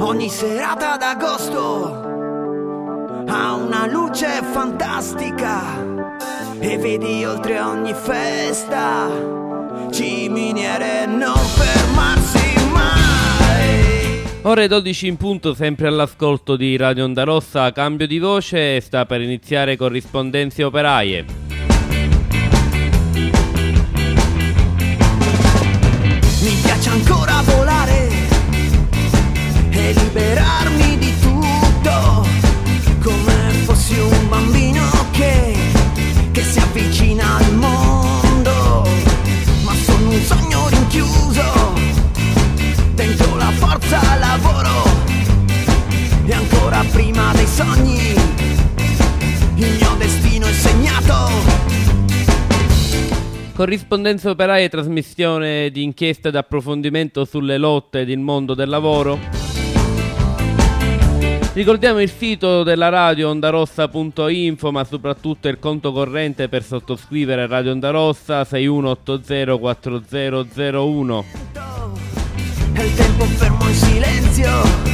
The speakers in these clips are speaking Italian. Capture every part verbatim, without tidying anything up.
Ogni serata d'agosto ha una luce fantastica e vedi oltre ogni festa ciminiere non fermarsi mai. Ore dodici in punto, sempre all'ascolto di Radio Onda Rossa. Cambio di voce, sta per iniziare Corrispondenze Operaie. Mi piace ancora volare e liberarmi di tutto, come fossi un bambino che, che si avvicina al mondo, ma sono un sogno rinchiuso dentro la forza lavoro, e ancora prima dei sogni il mio destino è segnato. Corrispondenze Operaie, trasmissione di inchiesta ed approfondimento sulle lotte del mondo del lavoro. Ricordiamo il sito della radio ondarossa punto info, ma soprattutto il conto corrente per sottoscrivere Radio Onda Rossa sei uno otto zero quattro zero zero uno. È il tempo fermo in silenzio,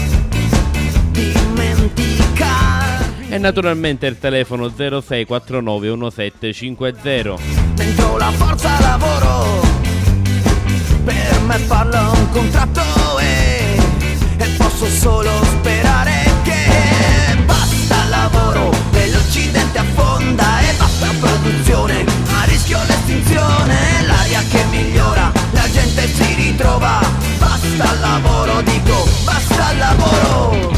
dimenticare. E naturalmente il telefono zero sei quattro nove uno sette cinque zero. Dentro la forza lavoro, per me parla un contratto e, e posso solo sperare che basta lavoro e l'Occidente affonda e basta produzione, a rischio l'estinzione, l'aria che migliora, la gente si ritrova, basta lavoro, dico basta lavoro.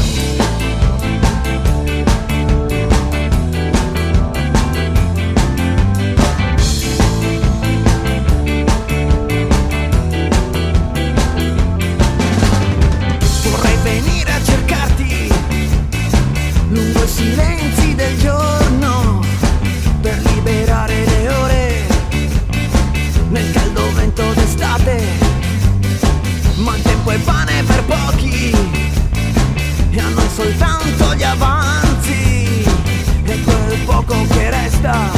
Lungo i silenzi del giorno, per liberare le ore nel caldo vento d'estate, ma il tempo è pane per pochi e a noi soltanto gli avanzi e quel poco che resta.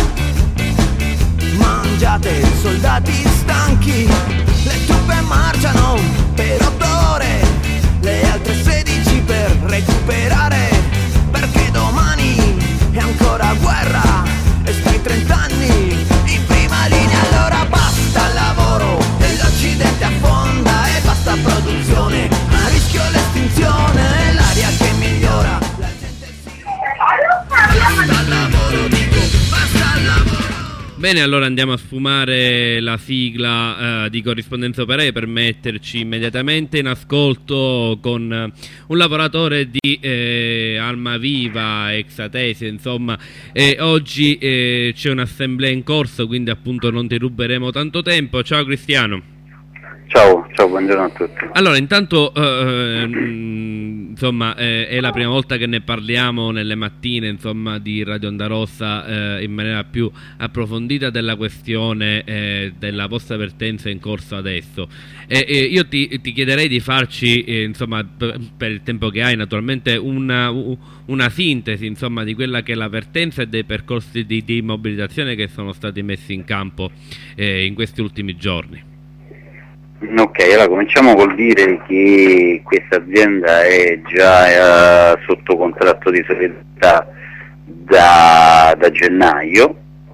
Mangiate soldati stanchi, le truppe marciano per otto ore, le altre sedici per recuperare, perché domani è ancora guerra e stai trent'anni in prima linea. Allora basta lavoro e l'Occidente affonda e basta produzione, a rischio l'estinzione, l'aria che migliora, la gente si... Basta lavoro, dico basta lavoro. Bene, allora andiamo a sfumare la sigla eh, di Corrispondenze Operaie per metterci immediatamente in ascolto con eh, un lavoratore di eh, Almaviva, ex Atesio, insomma, e oggi eh, c'è un'assemblea in corso, quindi appunto non ti ruberemo tanto tempo. Ciao Cristiano. Ciao, ciao, buongiorno a tutti. Allora, intanto, eh, mh, insomma, eh, è la prima volta che ne parliamo nelle mattine, insomma, di Radio Onda Rossa eh, in maniera più approfondita della questione eh, della vostra vertenza in corso adesso. E eh, io ti, ti chiederei di farci, eh, insomma, per, per il tempo che hai, naturalmente, una, una sintesi, insomma, di quella che è la vertenza e dei percorsi di, di mobilitazione che sono stati messi in campo eh, in questi ultimi giorni. Ok, allora cominciamo col dire che questa azienda è già eh, sotto contratto di solidarietà da, da gennaio,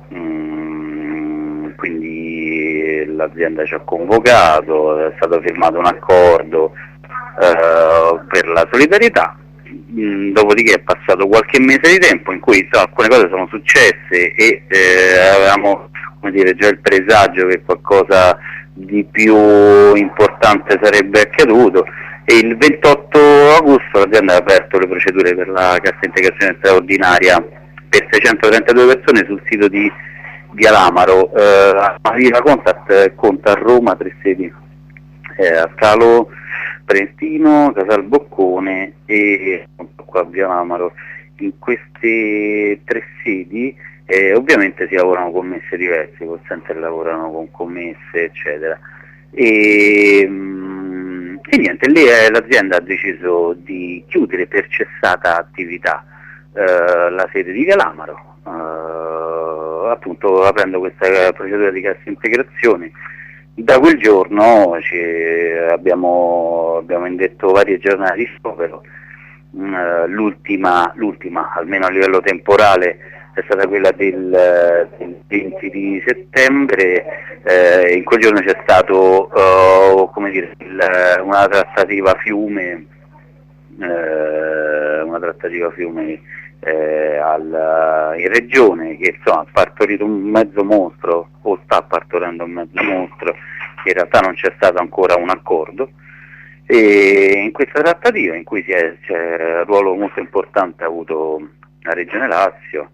mm, quindi l'azienda ci ha convocato, è stato firmato un accordo eh, per la solidarietà, mm, dopodiché è passato qualche mese di tempo in cui insomma, alcune cose sono successe e eh, avevamo, come dire, già il presagio che qualcosa di più importante sarebbe accaduto, e il ventotto agosto l'azienda ha aperto le procedure per la cassa integrazione straordinaria per seicentotrentadue persone sul sito di Via Lamaro. eh, Almaviva Contact conta a Roma tre sedi, eh, a Scalo Prestino, Casal Boccone e qua a Via Lamaro. In queste tre sedi Eh, ovviamente si lavorano con commesse diverse, i call center lavorano con commesse eccetera, e, mm, e niente, lì eh, l'azienda ha deciso di chiudere per cessata attività eh, la sede di Via Lamaro, eh, appunto aprendo questa procedura di cassa integrazione Da quel giorno ci abbiamo, abbiamo indetto varie giornate di sciopero, uh, l'ultima, l'ultima, almeno a livello temporale, è stata quella del, del venti di settembre. Eh, in quel giorno c'è stato uh, come dire, il, una trattativa fiume, eh, una trattativa fiume eh, al, in regione, che insomma ha partorito un mezzo mostro, o sta partorendo un mezzo mostro, che in realtà non c'è stato ancora un accordo, e in questa trattativa, in cui si è, c'è un ruolo molto importante ha avuto la Regione Lazio,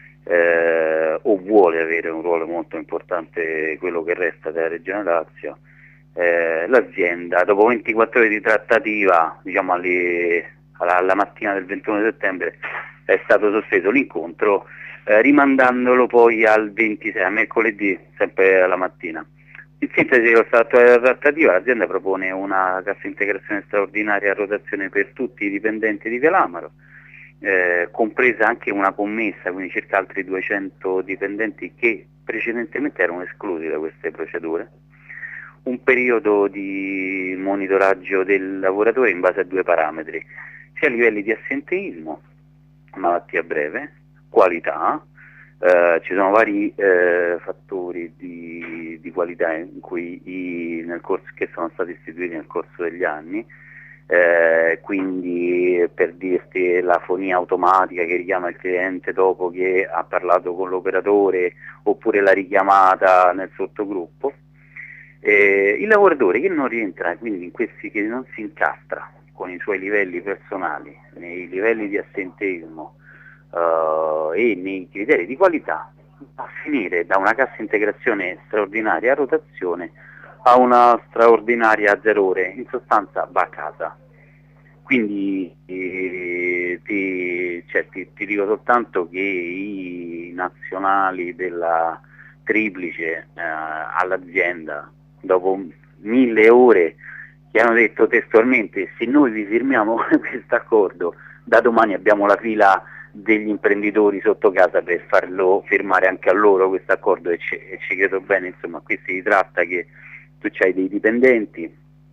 eh, o vuole avere un ruolo molto importante quello che resta della Regione Lazio, eh, l'azienda dopo ventiquattro ore di trattativa, diciamo alle, alla, alla mattina del ventuno settembre, è stato sospeso l'incontro, eh, rimandandolo poi al ventisei, a mercoledì, sempre alla mattina. In sintesi dello stato della trattativa, l'azienda propone una cassa integrazione straordinaria a rotazione per tutti i dipendenti di Via Lamaro, eh, compresa anche una commessa, quindi circa altri duecento dipendenti che precedentemente erano esclusi da queste procedure, un periodo di monitoraggio del lavoratore in base a due parametri, sia livelli di assenteismo, malattia breve, qualità. Uh, ci sono vari uh, fattori di, di qualità in cui i, nel corso, che sono stati istituiti nel corso degli anni, uh, quindi per dirti la fonia automatica che richiama il cliente dopo che ha parlato con l'operatore, oppure la richiamata nel sottogruppo, eh, il lavoratore che non rientra quindi in questi, che non si incastra con i suoi livelli personali nei livelli di assenteismo Uh, e nei criteri di qualità, a finire da una cassa integrazione straordinaria a rotazione a una straordinaria a zero ore, in sostanza va a casa. Quindi eh, ti, cioè, ti, ti dico soltanto che i nazionali della Triplice eh, all'azienda, dopo mille ore, che hanno detto testualmente: se noi vi firmiamo questo accordo, da domani abbiamo la fila degli imprenditori sotto casa per farlo firmare anche a loro questo accordo, e ci, e ci credo bene. Insomma, qui si tratta che tu hai dei dipendenti,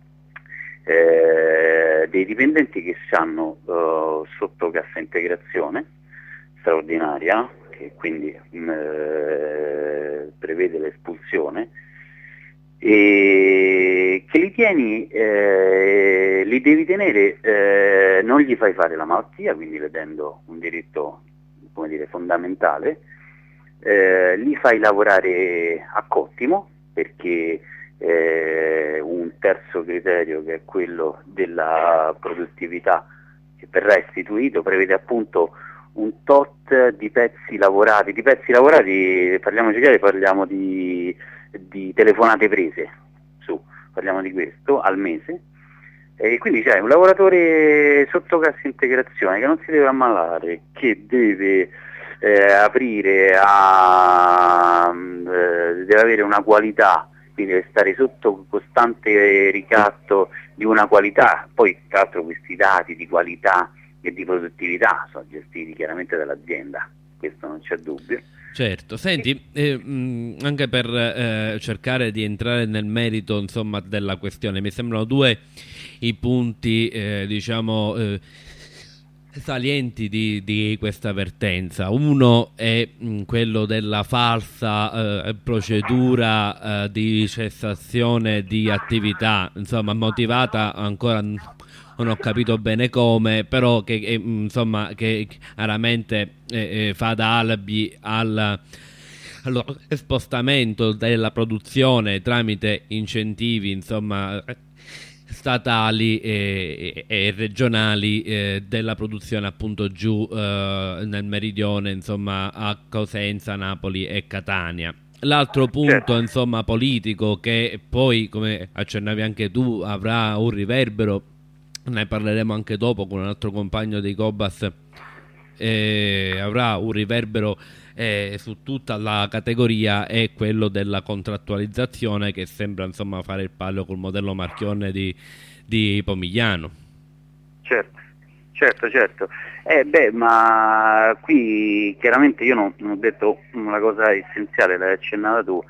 eh, dei dipendenti che stanno uh, sotto cassa integrazione straordinaria, che quindi eh, prevede l'espulsione, e che li tieni, eh, li devi tenere, eh, non gli fai fare la malattia, quindi ledendo un diritto, come dire, fondamentale, eh, li fai lavorare a cottimo, perché eh, un terzo criterio, che è quello della produttività, che verrà istituito, prevede appunto un tot di pezzi lavorati. Di pezzi lavorati, parliamoci chiaro, parliamo di di telefonate prese, su, parliamo di questo, al mese, e quindi c'è un lavoratore sotto cassa integrazione che non si deve ammalare, che deve eh, aprire a, eh, deve avere una qualità, quindi deve stare sotto costante ricatto di una qualità. Poi tra l'altro questi dati di qualità e di produttività sono gestiti chiaramente dall'azienda, questo non c'è dubbio. Certo, senti, eh, mh, anche per eh, cercare di entrare nel merito, insomma, della questione, mi sembrano due i punti, eh, diciamo, eh, salienti di, di questa vertenza. Uno è mh, quello della falsa eh, procedura eh, di cessazione di attività, insomma, motivata ancora... non ho capito bene come, però che eh, insomma che chiaramente eh, eh, fa da alibi al, allo spostamento della produzione tramite incentivi, insomma, statali e, e, e regionali eh, della produzione appunto giù eh, nel meridione, insomma a Cosenza, Napoli e Catania. L'altro punto, insomma, politico, che poi, come accennavi anche tu, avrà un riverbero, ne parleremo anche dopo con un altro compagno dei Cobas, eh, avrà un riverbero eh, su tutta la categoria, è quello della contrattualizzazione, che sembra, insomma, fare il palio col modello Marchionne di, di Pomigliano. Certo, certo, certo. Eh beh, ma qui chiaramente io non, non ho detto una cosa essenziale, l'hai accennata tu,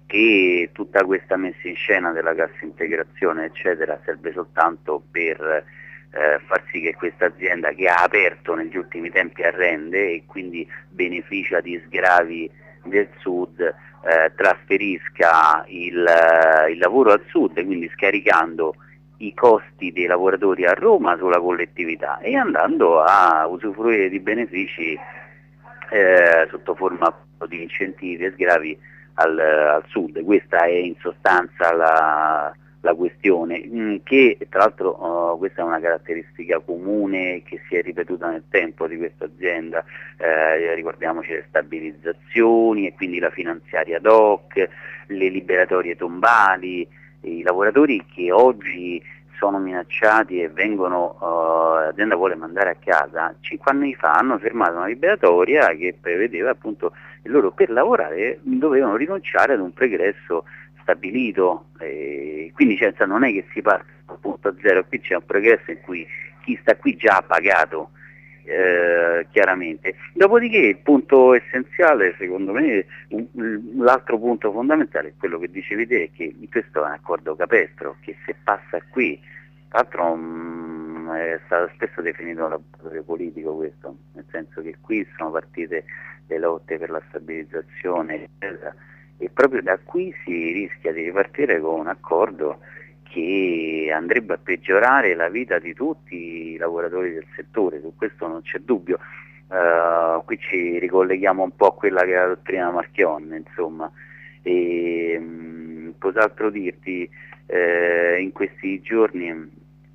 e tutta questa messa in scena della cassa integrazione eccetera serve soltanto per eh, far sì che questa azienda, che ha aperto negli ultimi tempi, arrende e quindi beneficia di sgravi del sud, eh, trasferisca il, il lavoro al sud, quindi scaricando i costi dei lavoratori a Roma sulla collettività e andando a usufruire di benefici eh, sotto forma di incentivi e sgravi al, al sud. Questa è in sostanza la, la questione, mh, che tra l'altro uh, questa è una caratteristica comune che si è ripetuta nel tempo di questa azienda, eh, ricordiamoci le stabilizzazioni e quindi la finanziaria ad hoc, le liberatorie tombali, i lavoratori che oggi sono minacciati e vengono, uh, l'azienda vuole mandare a casa, cinque anni fa hanno firmato una liberatoria che prevedeva appunto che loro per lavorare dovevano rinunciare ad un pregresso stabilito, e quindi cioè, non è che si parte dal punto zero, qui c'è un pregresso in cui chi sta qui già ha pagato eh, chiaramente. Dopodiché il punto essenziale, secondo me, l'altro punto fondamentale è quello che dicevi te, è che questo è un accordo capestro che se passa qui, tra l'altro mh, è stato spesso definito un laboratorio politico questo, nel senso che qui sono partite le lotte per la stabilizzazione eccetera, e proprio da qui si rischia di ripartire con un accordo che andrebbe a peggiorare la vita di tutti i lavoratori del settore, su questo non c'è dubbio. Uh, qui ci ricolleghiamo un po' a quella che è la dottrina Marchionne, insomma, e mh, cos'altro dirti, eh, in questi giorni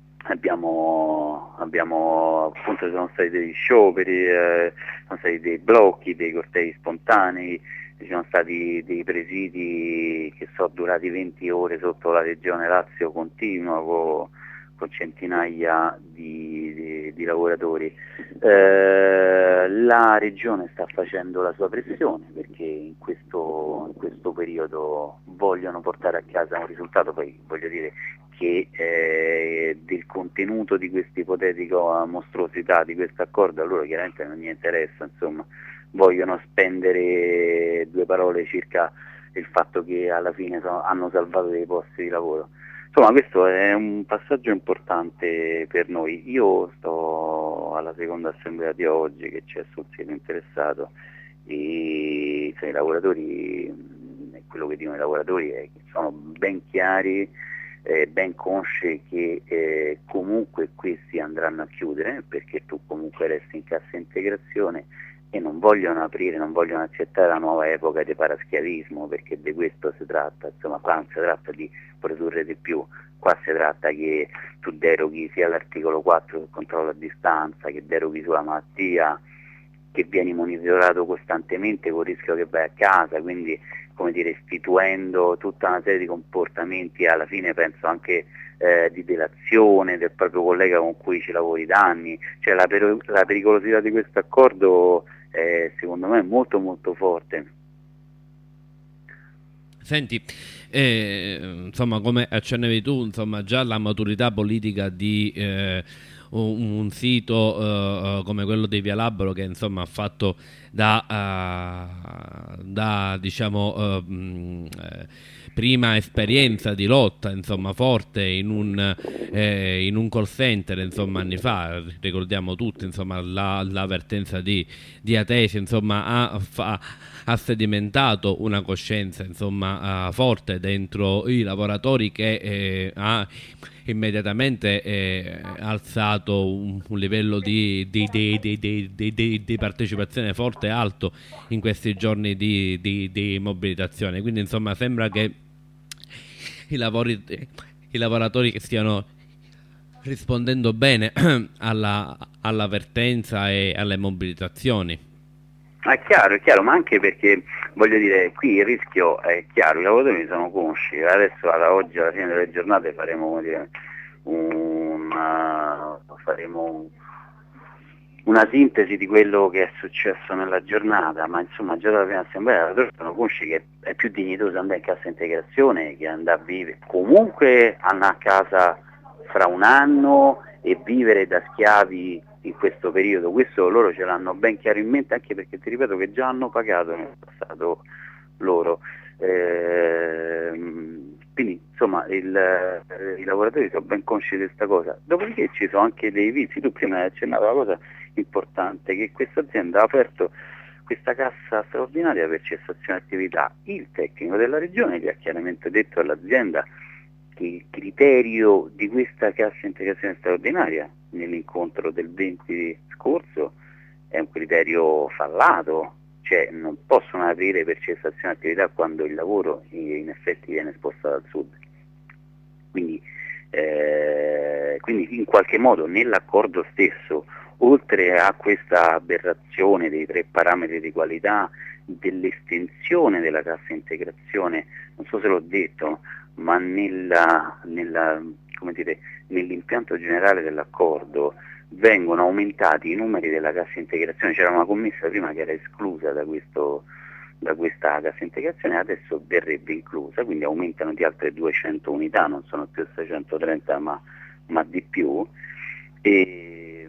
abbiamo, abbiamo appunto sono stati degli scioperi, eh, sono stati dei blocchi, dei cortei spontanei, ci sono stati dei presidi che sono durati venti ore sotto la regione Lazio continua con, con centinaia di, di, di lavoratori. Eh, la regione sta facendo la sua pressione perché in questo, in questo periodo vogliono portare a casa un risultato, poi voglio dire che eh, del contenuto di questa ipotetica mostruosità di questo accordo a loro chiaramente non gli interessa, insomma. Vogliono spendere due parole circa il fatto che alla fine sono, hanno salvato dei posti di lavoro. Insomma, questo è un passaggio importante per noi. Io sto alla seconda assemblea di oggi che c'è sul sito interessato e cioè, i lavoratori, quello che dicono i lavoratori è che sono ben chiari, eh, ben consci che eh, comunque questi andranno a chiudere perché tu comunque resti in cassa integrazione e non vogliono aprire, non vogliono accettare la nuova epoca di paraschiavismo, perché di questo si tratta, insomma qua non si tratta di produrre di più, qua si tratta che tu deroghi sia all'articolo quattro sul controllo a distanza, che deroghi sulla malattia, che vieni monitorato costantemente con il rischio che vai a casa, quindi come dire istituendo tutta una serie di comportamenti, alla fine penso anche eh, di delazione del proprio collega con cui ci lavori da anni, cioè la, per- la pericolosità di questo accordo è secondo me molto molto forte. Senti, eh, insomma come accennavi tu, insomma già la maturità politica di eh, un, un sito eh, come quello di Via Labbro che insomma ha fatto da, uh, da diciamo uh, mh, eh, prima esperienza di lotta insomma forte in un, eh, in un call center insomma anni fa, ricordiamo tutti insomma la, l'avvertenza di, di Atesi insomma ha, fa, ha sedimentato una coscienza insomma uh, forte dentro i lavoratori che eh, ha immediatamente eh, alzato un, un livello di, di, di, di, di, di, di, di partecipazione forte e alto in questi giorni di, di, di mobilitazione, quindi insomma sembra che i, lavori, i lavoratori che stiano rispondendo bene alla, all'avvertenza e alle mobilitazioni. È chiaro, è chiaro, ma anche perché voglio dire, qui il rischio è chiaro, i lavoratori sono consci, adesso alla, oggi alla fine delle giornate faremo, come dire, una, faremo una sintesi di quello che è successo nella giornata, ma insomma già dalla prima assemblea i lavoratori sono consci che è più dignitoso andare in cassa integrazione che andare a vivere, comunque andare a casa fra un anno e vivere da schiavi in questo periodo, questo loro ce l'hanno ben chiaro in mente, anche perché ti ripeto che già hanno pagato nel passato loro. Eh, quindi insomma il, eh, i lavoratori sono ben consci di questa cosa. Dopodiché ci sono anche dei vizi. Tu prima hai accennato una cosa importante, che questa azienda ha aperto questa cassa straordinaria per cessazione attività. Il tecnico della regione gli ha chiaramente detto all'azienda che il criterio di questa cassa integrazione straordinaria nell'incontro del venti scorso è un criterio fallato, cioè non possono aprire per cessazione attività quando il lavoro in effetti viene spostato al sud. Quindi, eh, quindi in qualche modo nell'accordo stesso, oltre a questa aberrazione dei tre parametri di qualità, dell'estensione della cassa integrazione, non so se l'ho detto, ma nella, nella, come dire, nell'impianto generale dell'accordo vengono aumentati i numeri della cassa integrazione. C'era una commessa prima che era esclusa da, questo, da questa cassa integrazione, adesso verrebbe inclusa, quindi aumentano di altre duecento unità, non sono più seicentotrenta ma, ma di più, e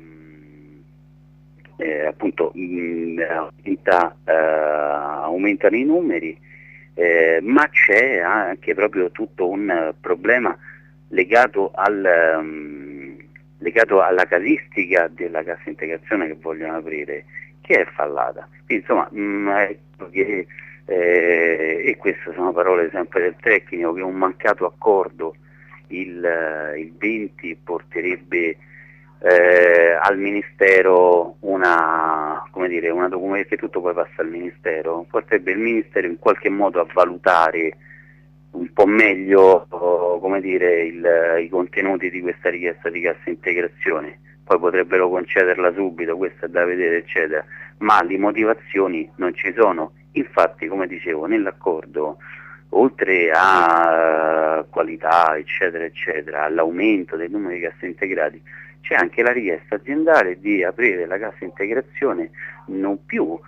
eh, appunto mh, aumenta, eh, aumentano i numeri, eh, ma c'è anche proprio tutto un uh, problema legato al... Um, legato alla casistica della cassa integrazione che vogliono aprire, che è fallata. Quindi, insomma, mh, ecco che, eh, e queste sono parole sempre del tecnico, che un mancato accordo il, il venti porterebbe eh, al Ministero una, come dire, una documentazione, che tutto poi passa al Ministero, porterebbe il Ministero in qualche modo a valutare un po' meglio, come dire, il, i contenuti di questa richiesta di cassa integrazione. Poi potrebbero concederla subito, questo è da vedere, eccetera, ma le motivazioni non ci sono. Infatti, come dicevo, nell'accordo, oltre a qualità, eccetera, eccetera, all'aumento del numero di casse integrati, c'è anche la richiesta aziendale di aprire la cassa integrazione non più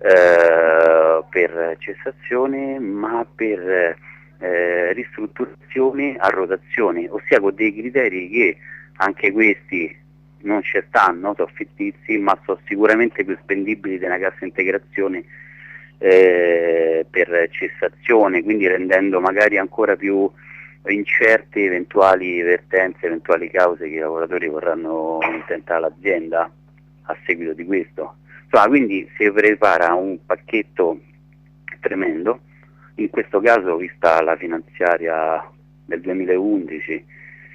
eh, per cessazione, ma per Eh, ristrutturazione a rotazione, ossia con dei criteri che anche questi non ci stanno, sono fittizi, ma sono sicuramente più spendibili della cassa integrazione eh, per cessazione, quindi rendendo magari ancora più incerte eventuali vertenze, eventuali cause che i lavoratori vorranno intentare all'azienda a seguito di questo. Insomma, quindi si prepara un pacchetto tremendo. In questo caso, vista la finanziaria del duemilaundici,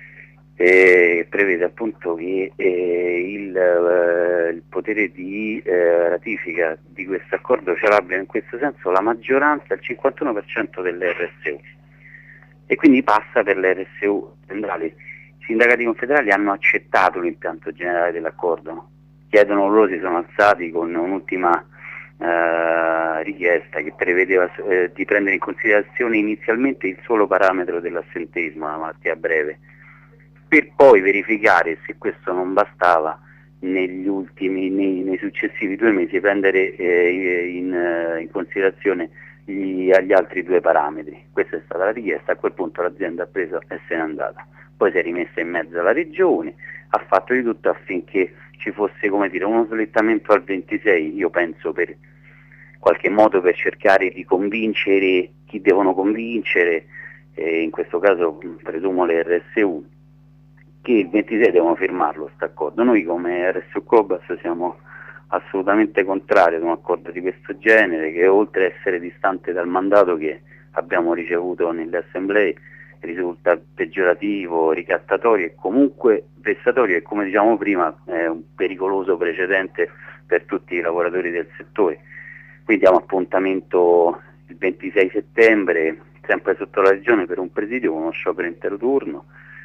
eh, prevede appunto che eh, il, eh, il potere di eh, ratifica di questo accordo ce l'abbia in questo senso la maggioranza, il cinquantuno per cento delle R S U, e quindi passa per le R S U centrali. I sindacati confederali hanno accettato l'impianto generale dell'accordo, chiedono, loro si sono alzati con un'ultima Uh, richiesta che prevedeva uh, di prendere in considerazione inizialmente il solo parametro dell'assenteismo, la malattia breve, per poi verificare se questo non bastava negli ultimi, nei, nei successivi due mesi prendere eh, in, uh, in considerazione gli, gli altri due parametri. Questa è stata la richiesta. A quel punto l'azienda ha preso e se n'è andata, poi si è rimessa in mezzo alla regione, ha fatto di tutto affinché ci fosse, come dire, uno slittamento al ventisei, io penso per qualche modo per cercare di convincere chi devono convincere, eh, in questo caso presumo le R S U, che il ventisei devono firmarlo questo accordo. Noi come R S U Cobas siamo assolutamente contrari ad un accordo di questo genere, che oltre a essere distante dal mandato che abbiamo ricevuto nelle assemblee risulta peggiorativo, ricattatorio e comunque vessatorio, e come diciamo prima è un pericoloso precedente per tutti i lavoratori del settore. Quindi diamo appuntamento il ventisei settembre, sempre sotto la regione, per un presidio con uno sciopero intero turno,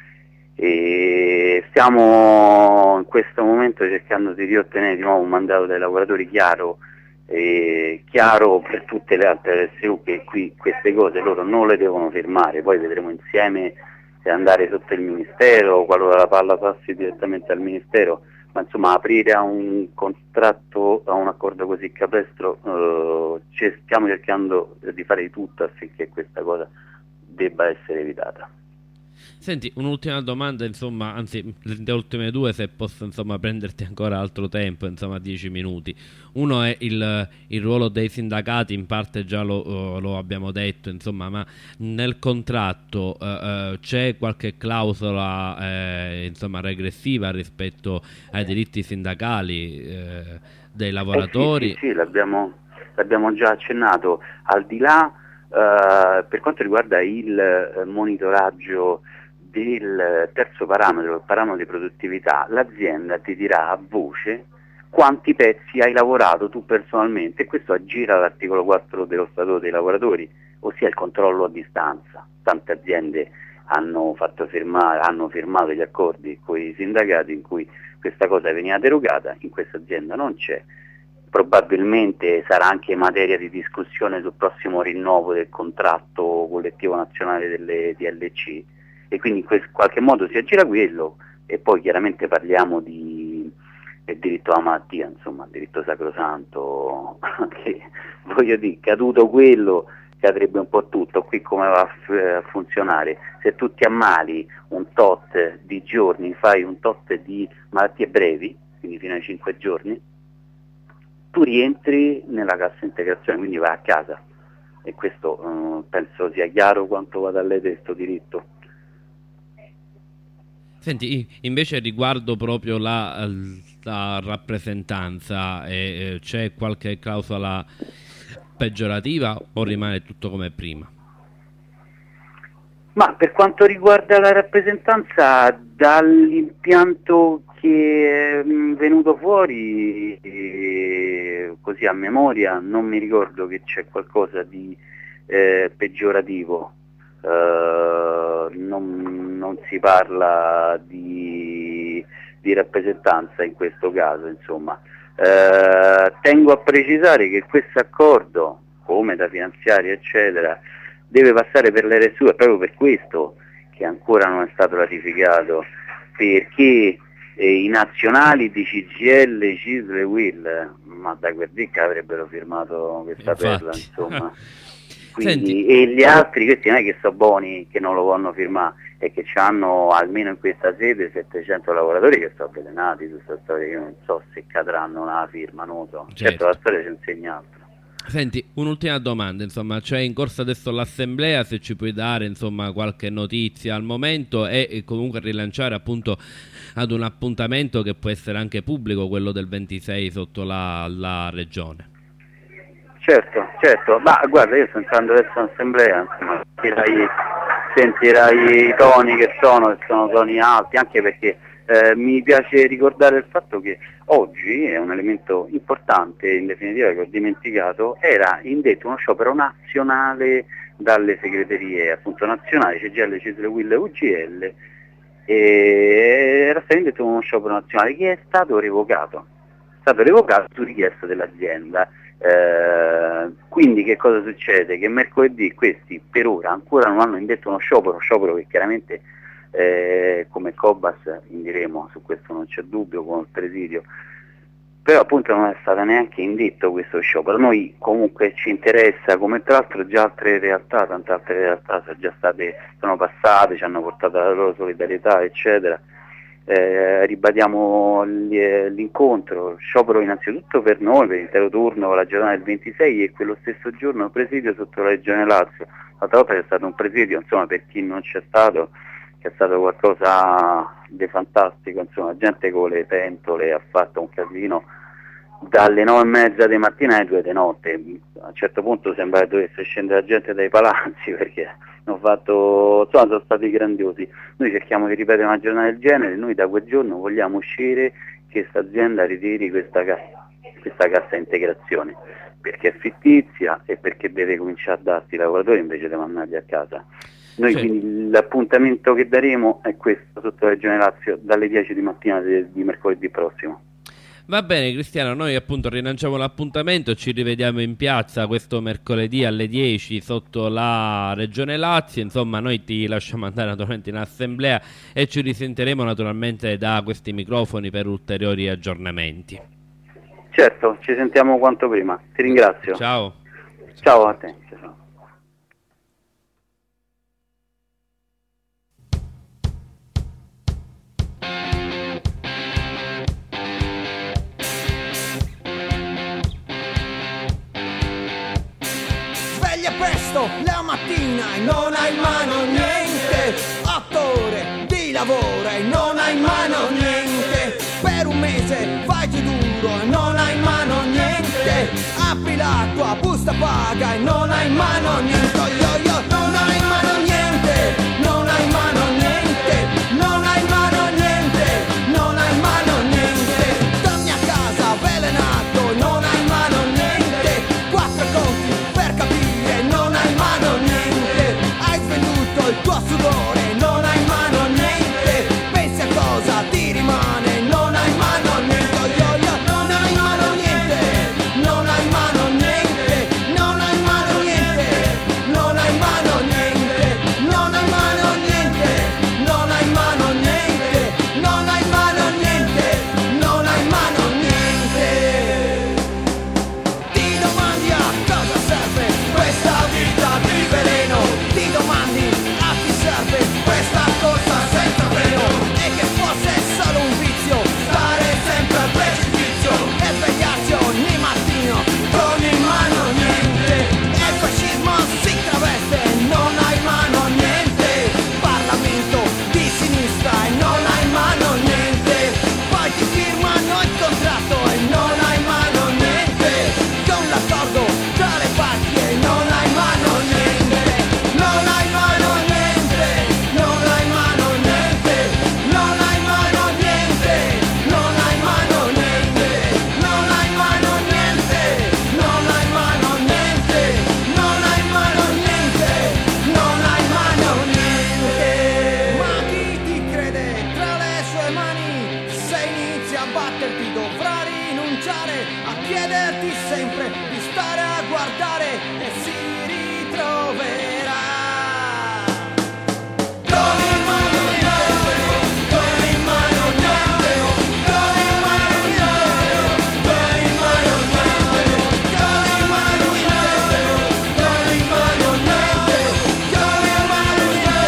e stiamo in questo momento cercando di riottenere di nuovo un mandato dai lavoratori chiaro, eh, chiaro per tutte le altre R S U, che qui queste cose loro non le devono firmare, poi vedremo insieme se andare sotto il Ministero, qualora la palla passi direttamente al Ministero, ma insomma aprire a un contratto, a un accordo così capestro, eh, stiamo cercando di fare di tutto affinché questa cosa debba essere evitata. Senti, un'ultima domanda, insomma, anzi, le ultime due, se posso, insomma, prenderti ancora altro tempo, insomma, dieci minuti. Uno è il, il ruolo dei sindacati, in parte già lo, lo abbiamo detto, insomma, ma nel contratto eh, eh, c'è qualche clausola, eh, insomma, regressiva rispetto ai diritti sindacali eh, dei lavoratori? Eh sì, sì, sì, l'abbiamo, l'abbiamo già accennato. Al di là, eh, per quanto riguarda il eh, monitoraggio del terzo parametro, il parametro di produttività, l'azienda ti dirà a voce quanti pezzi hai lavorato tu personalmente, e questo aggira l'articolo quattro dello Statuto dei lavoratori, ossia il controllo a distanza. Tante aziende hanno fatto firmare, hanno firmato gli accordi con i sindacati in cui questa cosa veniva derogata, in questa azienda non c'è. Probabilmente sarà anche materia di discussione sul prossimo rinnovo del contratto collettivo nazionale delle D L C, e quindi in quel, qualche modo si aggira quello, e poi chiaramente parliamo di del diritto alla malattia, insomma, diritto sacrosanto, che voglio dire, caduto quello cadrebbe un po' tutto. Qui come va a, f- a funzionare? Se tu ti ammali un tot di giorni, fai un tot di malattie brevi, quindi fino ai cinque giorni, tu rientri nella cassa integrazione, quindi vai a casa, e questo eh, penso sia chiaro quanto vada a lei questo diritto. Senti, invece riguardo proprio la, la rappresentanza, eh, c'è qualche clausola peggiorativa o rimane tutto come prima? Ma per quanto riguarda la rappresentanza, dall'impianto che è venuto fuori, eh, così a memoria, non mi ricordo che c'è qualcosa di eh, peggiorativo. Uh, non, non si parla di, di rappresentanza in questo caso, insomma. Uh, tengo a precisare che questo accordo, come da finanziaria eccetera, deve passare per l'R S U, è proprio per questo che ancora non è stato ratificato, perché eh, i nazionali di C G I L, C I S L e U I L, ma da quel dì che avrebbero firmato questa Infatti. perla, insomma. Quindi, Senti, e gli altri, questi non è che sono buoni che non lo vogliono firmare, è che hanno almeno in questa sede settecento lavoratori che sono avvelenati su questa storia, io non so se cadranno nella firma, non lo so. Certo, certo, la storia ci insegna altro. Senti, un'ultima domanda, insomma, c'è in corso adesso l'assemblea, se ci puoi dare, insomma, qualche notizia al momento, e, e comunque rilanciare appunto ad un appuntamento che può essere anche pubblico, quello del ventisei sotto la, la regione. Certo, certo, ma guarda, io sto entrando adesso in assemblea, insomma, sentirai, sentirai i toni che sono, che sono toni alti, anche perché eh, mi piace ricordare il fatto che oggi è un elemento importante, in definitiva, che ho dimenticato, era indetto uno sciopero nazionale dalle segreterie appunto nazionali, C G I L, C I S L, U I L e U G L, e era stato indetto uno sciopero nazionale che è stato revocato, è stato revocato su richiesta dell'azienda. Eh, quindi che cosa succede? Che mercoledì questi per ora ancora non hanno indetto uno sciopero, sciopero che chiaramente eh, come Cobas indiremo, su questo non c'è dubbio, con il presidio, però appunto non è stato neanche indetto questo sciopero. Noi comunque ci interessa, come tra l'altro già altre realtà, tante altre realtà sono già state, sono passate, ci hanno portato la loro solidarietà eccetera. Eh, ribadiamo l'incontro, sciopero innanzitutto per noi, per l'intero turno, la giornata del ventisei, e quello stesso giorno presidio sotto la Regione Lazio. L'altra volta c'è stato un presidio, insomma, per chi non c'è stato, che è stato qualcosa di fantastico, insomma, gente con le pentole ha fatto un casino dalle nove e mezza di mattina alle due di notte. A un certo punto sembra che dovesse scendere la gente dai palazzi, perché hanno fatto, insomma, sono stati grandiosi. Noi cerchiamo di ripetere una giornata del genere, noi da quel giorno vogliamo uscire che questa azienda ritiri questa cassa, questa cassa integrazione, perché è fittizia e perché deve cominciare a darsi i lavoratori invece di mandarli a casa. Noi sì. Quindi l'appuntamento che daremo è questo sotto la Regione Lazio dalle dieci di mattina di, di mercoledì prossimo. Va bene Cristiano, noi appunto rilanciamo l'appuntamento, ci rivediamo in piazza questo mercoledì alle dieci sotto la Regione Lazio, insomma noi ti lasciamo andare naturalmente in assemblea e ci risentiremo naturalmente da questi microfoni per ulteriori aggiornamenti. Certo, ci sentiamo quanto prima, ti ringrazio. Ciao. Ciao a te. Ciao. macchina e non hai in mano niente, otto ore di lavoro e non hai in mano niente, per un mese vai giù duro e non hai in mano niente, apri la tua busta paga e non hai in mano niente, io, io, non hai in mano niente, non hai in mano niente, non hai in mano niente, non hai in mano niente, torni a casa avvelenato, non hai in mano niente, quattro conti per capire, non hai in mano niente, hai svenduto il tuo sudore, non hai in mano niente, pensi a cosa ti rimane, non hai in mano niente, io, io, non hai in mano niente, non hai in mano niente, non hai in mano niente, non hai in mano niente, non hai in mano niente, non hai in mano niente, non hai in mano niente, non hai in mano niente. Ti domandi a cosa serve questa vita di veleno, ti domandi a chi serve questa corsa senza freno, e che fosse solo un vizio stare sempre al precipizio e svegliarsi ogni mattino con in mano niente, e il fascismo si traveste e non hai in mano niente, Parlamento di sinistra e non hai in mano niente, poi ti firmano il contratto e non hai in mano niente, con l'accordo tra le parti e non hai in mano niente, non hai in mano niente, non hai in mano niente, non hai in mano niente, non hai in mano niente, non hai in mano niente, non hai in mano niente, non hai in mano niente, non hai in mano niente. Ma chi ti crede tra le sue mani? Se inizi a batterti dovrà rinunciare a chiederti sempre di stare a guardare e si ritroverà con in mano niente, con in mano niente, con in mano niente, con in mano niente, con in mano niente, con in mano niente, con in mano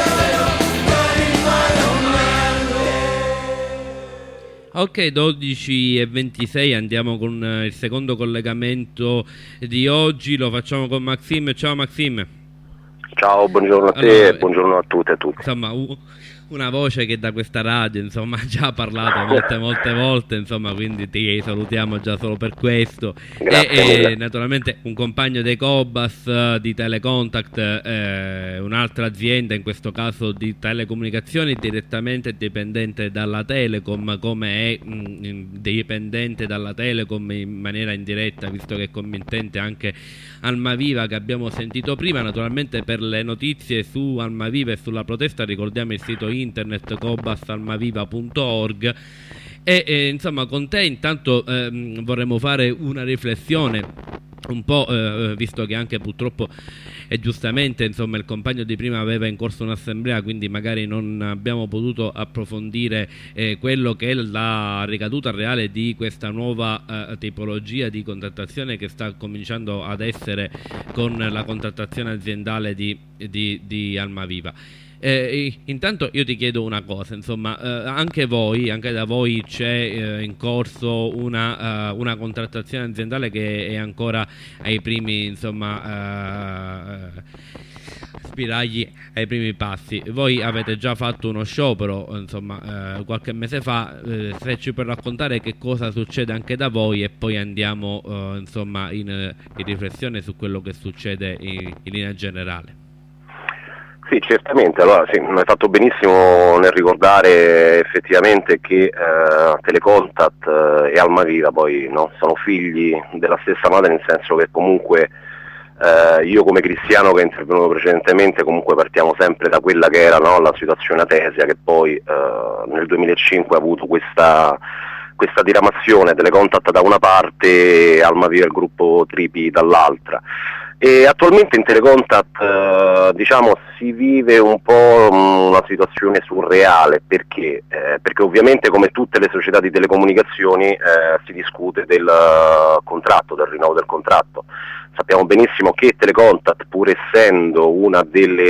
niente, con in mano niente. Ok, dodici e ventisei, andiamo con eh, il secondo collegamento di oggi, lo facciamo con Maxim. Ciao Maxim. Ciao, buongiorno a te Allora, e buongiorno a tutte e a tutti. Insomma, u- una voce che da questa radio, insomma, ha già parlato molte molte volte, insomma, quindi ti salutiamo già solo per questo. Grazie e, mille. e naturalmente un compagno dei Cobas, eh, di Telecontact, eh, un'altra azienda, in questo caso di telecomunicazioni, direttamente dipendente dalla Telecom, come è mh, dipendente dalla Telecom in maniera indiretta, visto che è committente anche Almaviva, che abbiamo sentito prima. Naturalmente per le notizie su Almaviva e sulla protesta ricordiamo il sito internet cobas almaviva punto org. E eh, insomma, con te intanto ehm, vorremmo fare una riflessione un po', eh, visto che anche purtroppo e giustamente, insomma, il compagno di prima aveva in corso un'assemblea, quindi magari non abbiamo potuto approfondire eh, quello che è la ricaduta reale di questa nuova eh, tipologia di contrattazione che sta cominciando ad essere con la contrattazione aziendale di, di, di Almaviva. Eh, intanto io ti chiedo una cosa, insomma, eh, anche voi, anche da voi c'è eh, in corso una, uh, una contrattazione aziendale che è ancora ai primi, insomma, uh, spiragli, ai primi passi. Voi avete già fatto uno sciopero, insomma, uh, qualche mese fa, uh, se ci puoi raccontare che cosa succede anche da voi, e poi andiamo, uh, insomma, in, in riflessione su quello che succede in, in linea generale. Sì, certamente, allora sì, hai fatto benissimo nel ricordare effettivamente che eh, Telecontact eh, e Almaviva poi no, sono figli della stessa madre, nel senso che comunque eh, io come cristiano che è intervenuto precedentemente comunque partiamo sempre da quella che era no, la situazione atesia, che poi eh, nel duemilacinque ha avuto questa, questa diramazione, Telecontact da una parte e Almaviva e il gruppo Tripi dall'altra. E attualmente in Telecontact eh, diciamo si vive un po' una situazione surreale, perché? Eh, perché ovviamente come tutte le società di telecomunicazioni eh, si discute del uh, contratto, del rinnovo del contratto. Sappiamo benissimo che Telecontact, pur essendo una delle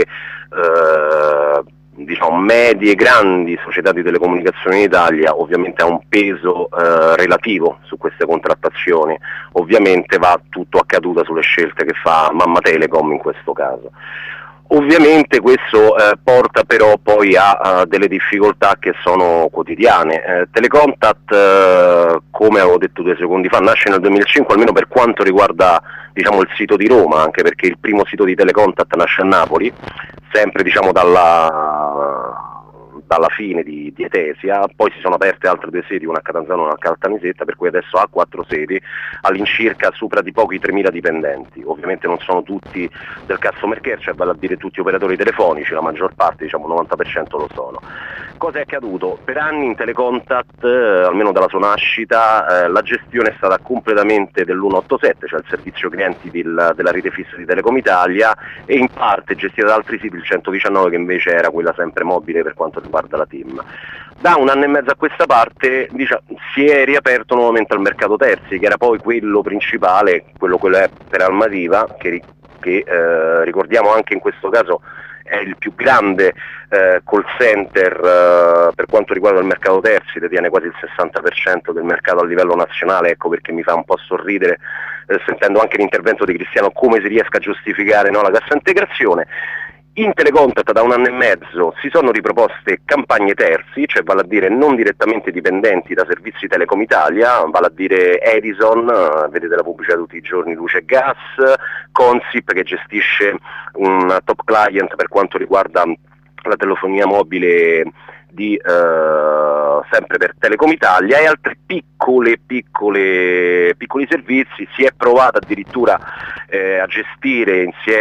eh, diciamo medie e grandi società di telecomunicazioni in Italia, ovviamente ha un peso eh, relativo su queste contrattazioni, ovviamente va tutto a caduta sulle scelte che fa Mamma Telecom in questo caso. Ovviamente questo eh, porta però poi a, a delle difficoltà che sono quotidiane. Eh, Telecontact, eh, come avevo detto due secondi fa, nasce nel duemilacinque, almeno per quanto riguarda diciamo, il sito di Roma, anche perché il primo sito di Telecontact nasce a Napoli, sempre diciamo, dalla... dalla fine di, di Etesia. Poi si sono aperte altre due sedi, una a Catanzaro e una a Caltanissetta, per cui adesso ha quattro sedi, all'incirca supera di poco i tremila dipendenti. Ovviamente non sono tutti del customer care, cioè vale a dire tutti operatori telefonici, la maggior parte, diciamo il novanta per cento lo sono. Cosa è accaduto? Per anni in Telecontact, eh, almeno dalla sua nascita, eh, la gestione è stata completamente dell'unottosette, cioè il servizio clienti del, della rete fissa di Telecom Italia, e in parte gestita da altri siti, il centodiciannove, che invece era quella sempre mobile per quanto riguarda la team. Da un anno e mezzo a questa parte diciamo, si è riaperto nuovamente al mercato terzi, che era poi quello principale, quello, quello è per Almaviva, che, che eh, ricordiamo anche in questo caso è il più grande eh, call center eh, per quanto riguarda il mercato terzi, detiene quasi il sessanta per cento del mercato a livello nazionale. Ecco perché mi fa un po' sorridere eh, sentendo anche l'intervento di Cristiano come si riesca a giustificare, no, la cassa integrazione. In Telecontact da un anno e mezzo si sono riproposte campagne terzi, cioè vale a dire non direttamente dipendenti da servizi Telecom Italia, vale a dire Edison, eh, vedete la pubblicità tutti i giorni, Luce e Gas, Consip che gestisce un top client per quanto riguarda la telefonia mobile di eh, sempre per Telecom Italia, e altri piccole, piccole, piccoli servizi. Si è provato addirittura eh, a gestire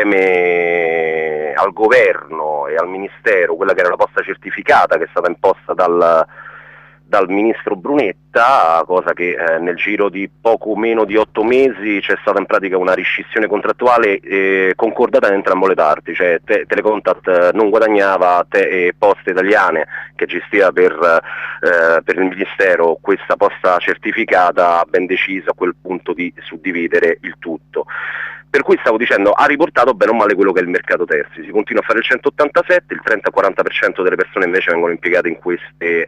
insieme al governo e al ministero quella che era la posta certificata, che è stata imposta dal, dal ministro Brunetta, cosa che eh, nel giro di poco meno di otto mesi c'è stata in pratica una riscissione contrattuale eh, concordata da entrambe le parti, cioè te, Telecontact non guadagnava, te, e Poste Italiane che gestiva per, eh, per il ministero questa posta certificata, ha ben deciso a quel punto di suddividere il tutto. Per cui stavo dicendo, ha riportato bene o male quello che è il mercato terzi. Si continua a fare il centottantasette, il trenta quaranta per cento delle persone invece vengono impiegate in queste,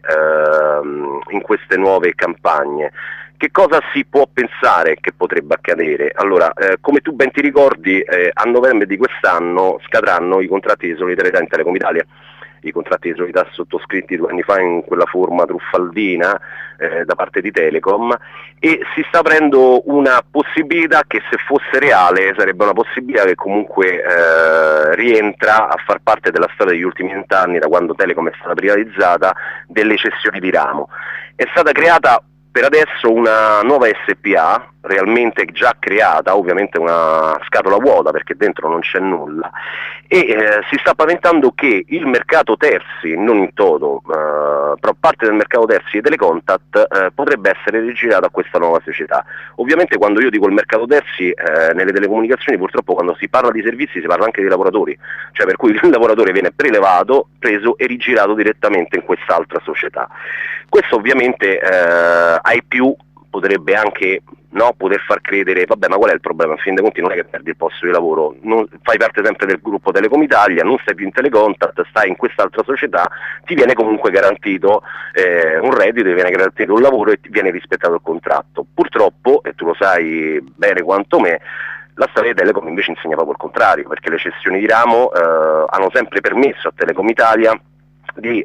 ehm, in queste nuove campagne. Che cosa si può pensare che potrebbe accadere? Allora, eh, come tu ben ti ricordi, eh, a novembre di quest'anno scadranno i contratti di solidarietà in Telecom Italia, i contratti di solidarietà sottoscritti due anni fa in quella forma truffaldina eh, da parte di Telecom, e si sta aprendo una possibilità che, se fosse reale, sarebbe una possibilità che comunque eh, rientra a far parte della storia degli ultimi vent'anni, da quando Telecom è stata privatizzata, delle cessioni di ramo. È stata creata per adesso una nuova S P A, realmente già creata, ovviamente una scatola vuota perché dentro non c'è nulla, e eh, si sta paventando che il mercato terzi, non in toto, eh, però parte del mercato terzi di Telecontact eh, potrebbe essere rigirato a questa nuova società. Ovviamente quando io dico il mercato terzi, eh, nelle telecomunicazioni purtroppo quando si parla di servizi si parla anche di lavoratori, cioè per cui il lavoratore viene prelevato, preso e rigirato direttamente in quest'altra società. Questo ovviamente eh, ai più potrebbe anche no, poter far credere, vabbè, ma qual è il problema? A fin dei conti non è che perdi il posto di lavoro, non, fai parte sempre del gruppo Telecom Italia, non stai più in Telecontact, stai in quest'altra società, ti viene comunque garantito eh, un reddito, ti viene garantito un lavoro e ti viene rispettato il contratto. Purtroppo, e tu lo sai bene quanto me, la storia di Telecom invece insegna proprio il contrario, perché le cessioni di ramo eh, hanno sempre permesso a Telecom Italia di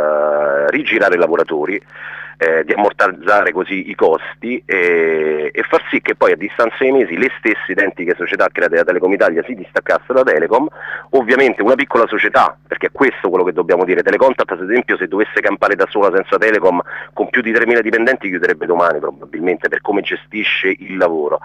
eh, rigirare i lavoratori, Eh, di ammortizzare così i costi e, e far sì che poi a distanza di mesi le stesse identiche società create da Telecom Italia si distaccassero da Telecom. Ovviamente una piccola società, perché è questo quello che dobbiamo dire. Telecontact, ad esempio, se dovesse campare da sola senza Telecom con più di tremila dipendenti chiuderebbe domani probabilmente, per come gestisce il lavoro.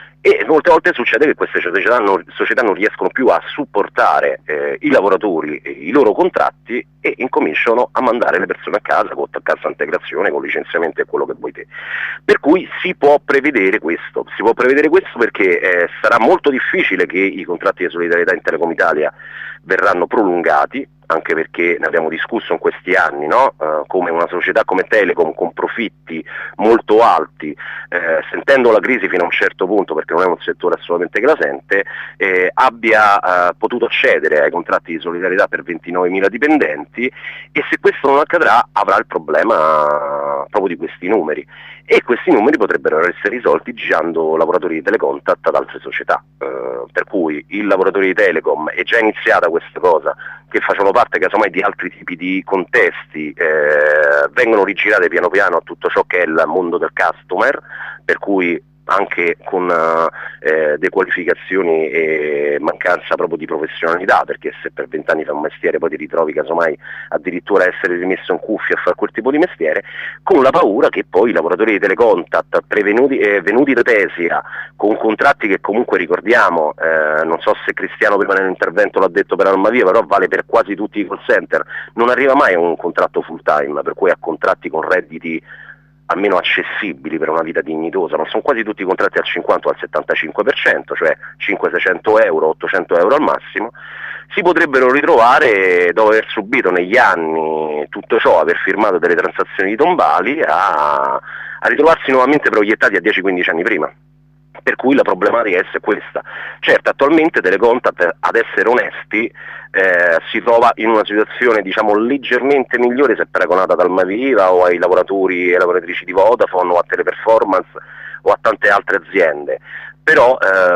E molte volte succede che queste società non, società non riescono più a supportare eh, i lavoratori e i loro contratti e incominciano a mandare le persone a casa con cassa integrazione, con licenziamento e quello che vuoi te. Per cui si può prevedere questo, si può prevedere questo perché eh, sarà molto difficile che i contratti di solidarietà in Telecom Italia verranno prolungati, anche perché ne abbiamo discusso in questi anni, no? Uh, come una società come Telecom con profitti molto alti, eh, sentendo la crisi fino a un certo punto, perché non è un settore assolutamente che la sente, eh, abbia uh, potuto accedere ai contratti di solidarietà per ventinovemila dipendenti, e se questo non accadrà avrà il problema proprio di questi numeri, e questi numeri potrebbero essere risolti girando lavoratori di Telecontact ad altre società. Uh, per cui il lavoratore di Telecom, è già iniziata questa cosa, che facciano parte casomai di altri tipi di contesti, eh, vengono rigirate piano piano a tutto ciò che è il mondo del customer, per cui anche con eh, dequalificazioni e mancanza proprio di professionalità, perché se per vent'anni fai un mestiere poi ti ritrovi casomai addirittura a essere rimesso in cuffia a fare quel tipo di mestiere, con la paura che poi i lavoratori di Telecontact prevenuti, eh, venuti da Tesia con contratti che comunque ricordiamo, eh, non so se Cristiano prima nell'intervento l'ha detto per Almaviva, però vale per quasi tutti i call center, non arriva mai a un contratto full time, per cui a contratti con redditi almeno accessibili per una vita dignitosa, non sono quasi tutti i contratti al cinquanta o al settantacinque per cento, cioè cinquecento euro, ottocento euro al massimo, si potrebbero ritrovare, dopo aver subito negli anni tutto ciò, aver firmato delle transazioni tombali, a, a ritrovarsi nuovamente proiettati a dieci quindici anni prima. Per cui la problematica è questa. Certo, attualmente Telecontact, ad essere onesti, eh, si trova in una situazione diciamo leggermente migliore se paragonata ad Almaviva o ai lavoratori e lavoratrici di Vodafone o a Teleperformance o a tante altre aziende. Però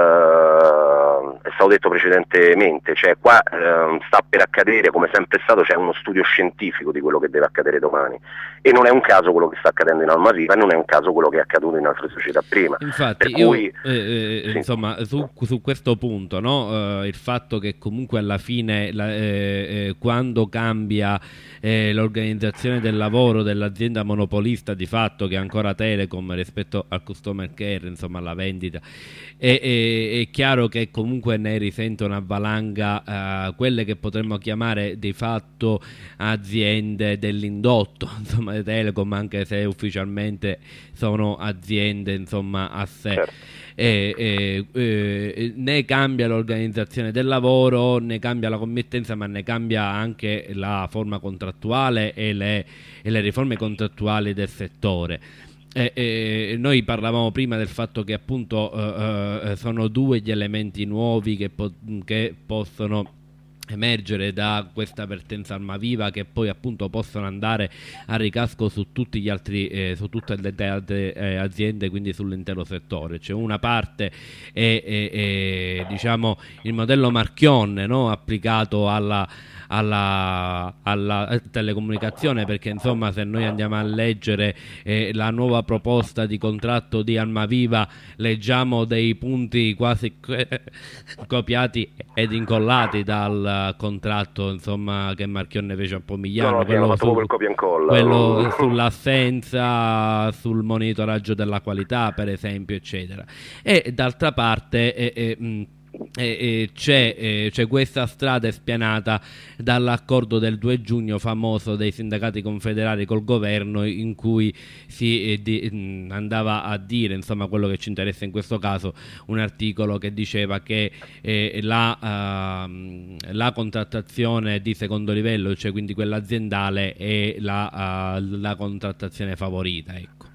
eh, è stato detto precedentemente, cioè qua eh, sta per accadere, come sempre è stato, c'è uno studio scientifico di quello che deve accadere domani, e non è un caso quello che sta accadendo in Almaviva e non è un caso quello che è accaduto in altre società prima. Infatti per io cui, eh, eh, sì. insomma su, su questo punto, no? Uh, il fatto che comunque alla fine la, eh, eh, quando cambia eh, l'organizzazione del lavoro dell'azienda monopolista di fatto, che è ancora Telecom rispetto al customer care, insomma alla vendita, è, è, è chiaro che comunque ne risente una valanga uh, quelle che potremmo chiamare di fatto aziende dell'indotto, insomma di Telecom, anche se ufficialmente sono aziende insomma a sé. Certo. E, e, e, ne cambia l'organizzazione del lavoro, ne cambia la committenza, ma ne cambia anche la forma contrattuale e le, e le riforme contrattuali del settore. E, e, noi parlavamo prima del fatto che appunto uh, uh, sono due gli elementi nuovi che, po- che possono emergere da questa vertenza Almaviva, che poi appunto possono andare a ricasco su tutti gli altri eh, su tutte le altre eh, aziende, quindi sull'intero settore. Cioè una parte è, è, è diciamo il modello Marchionne, no? Applicato alla Alla, alla telecomunicazione, perché insomma se noi andiamo a leggere eh, la nuova proposta di contratto di Almaviva, leggiamo dei punti quasi eh, copiati ed incollati dal contratto insomma che Marchionne fece a Pomigliano, no, no, quello, su, su, copia e incolla, quello no? sull'assenza, sul monitoraggio della qualità per esempio, eccetera. E d'altra parte eh, eh, mh, E, e c'è, e c'è questa strada spianata dall'accordo del due giugno famoso dei sindacati confederali col governo, in cui si eh, di, mh, andava a dire, insomma quello che ci interessa in questo caso, un articolo che diceva che eh, la, uh, la contrattazione di secondo livello, cioè quindi quella aziendale, è la, uh, la contrattazione favorita, ecco.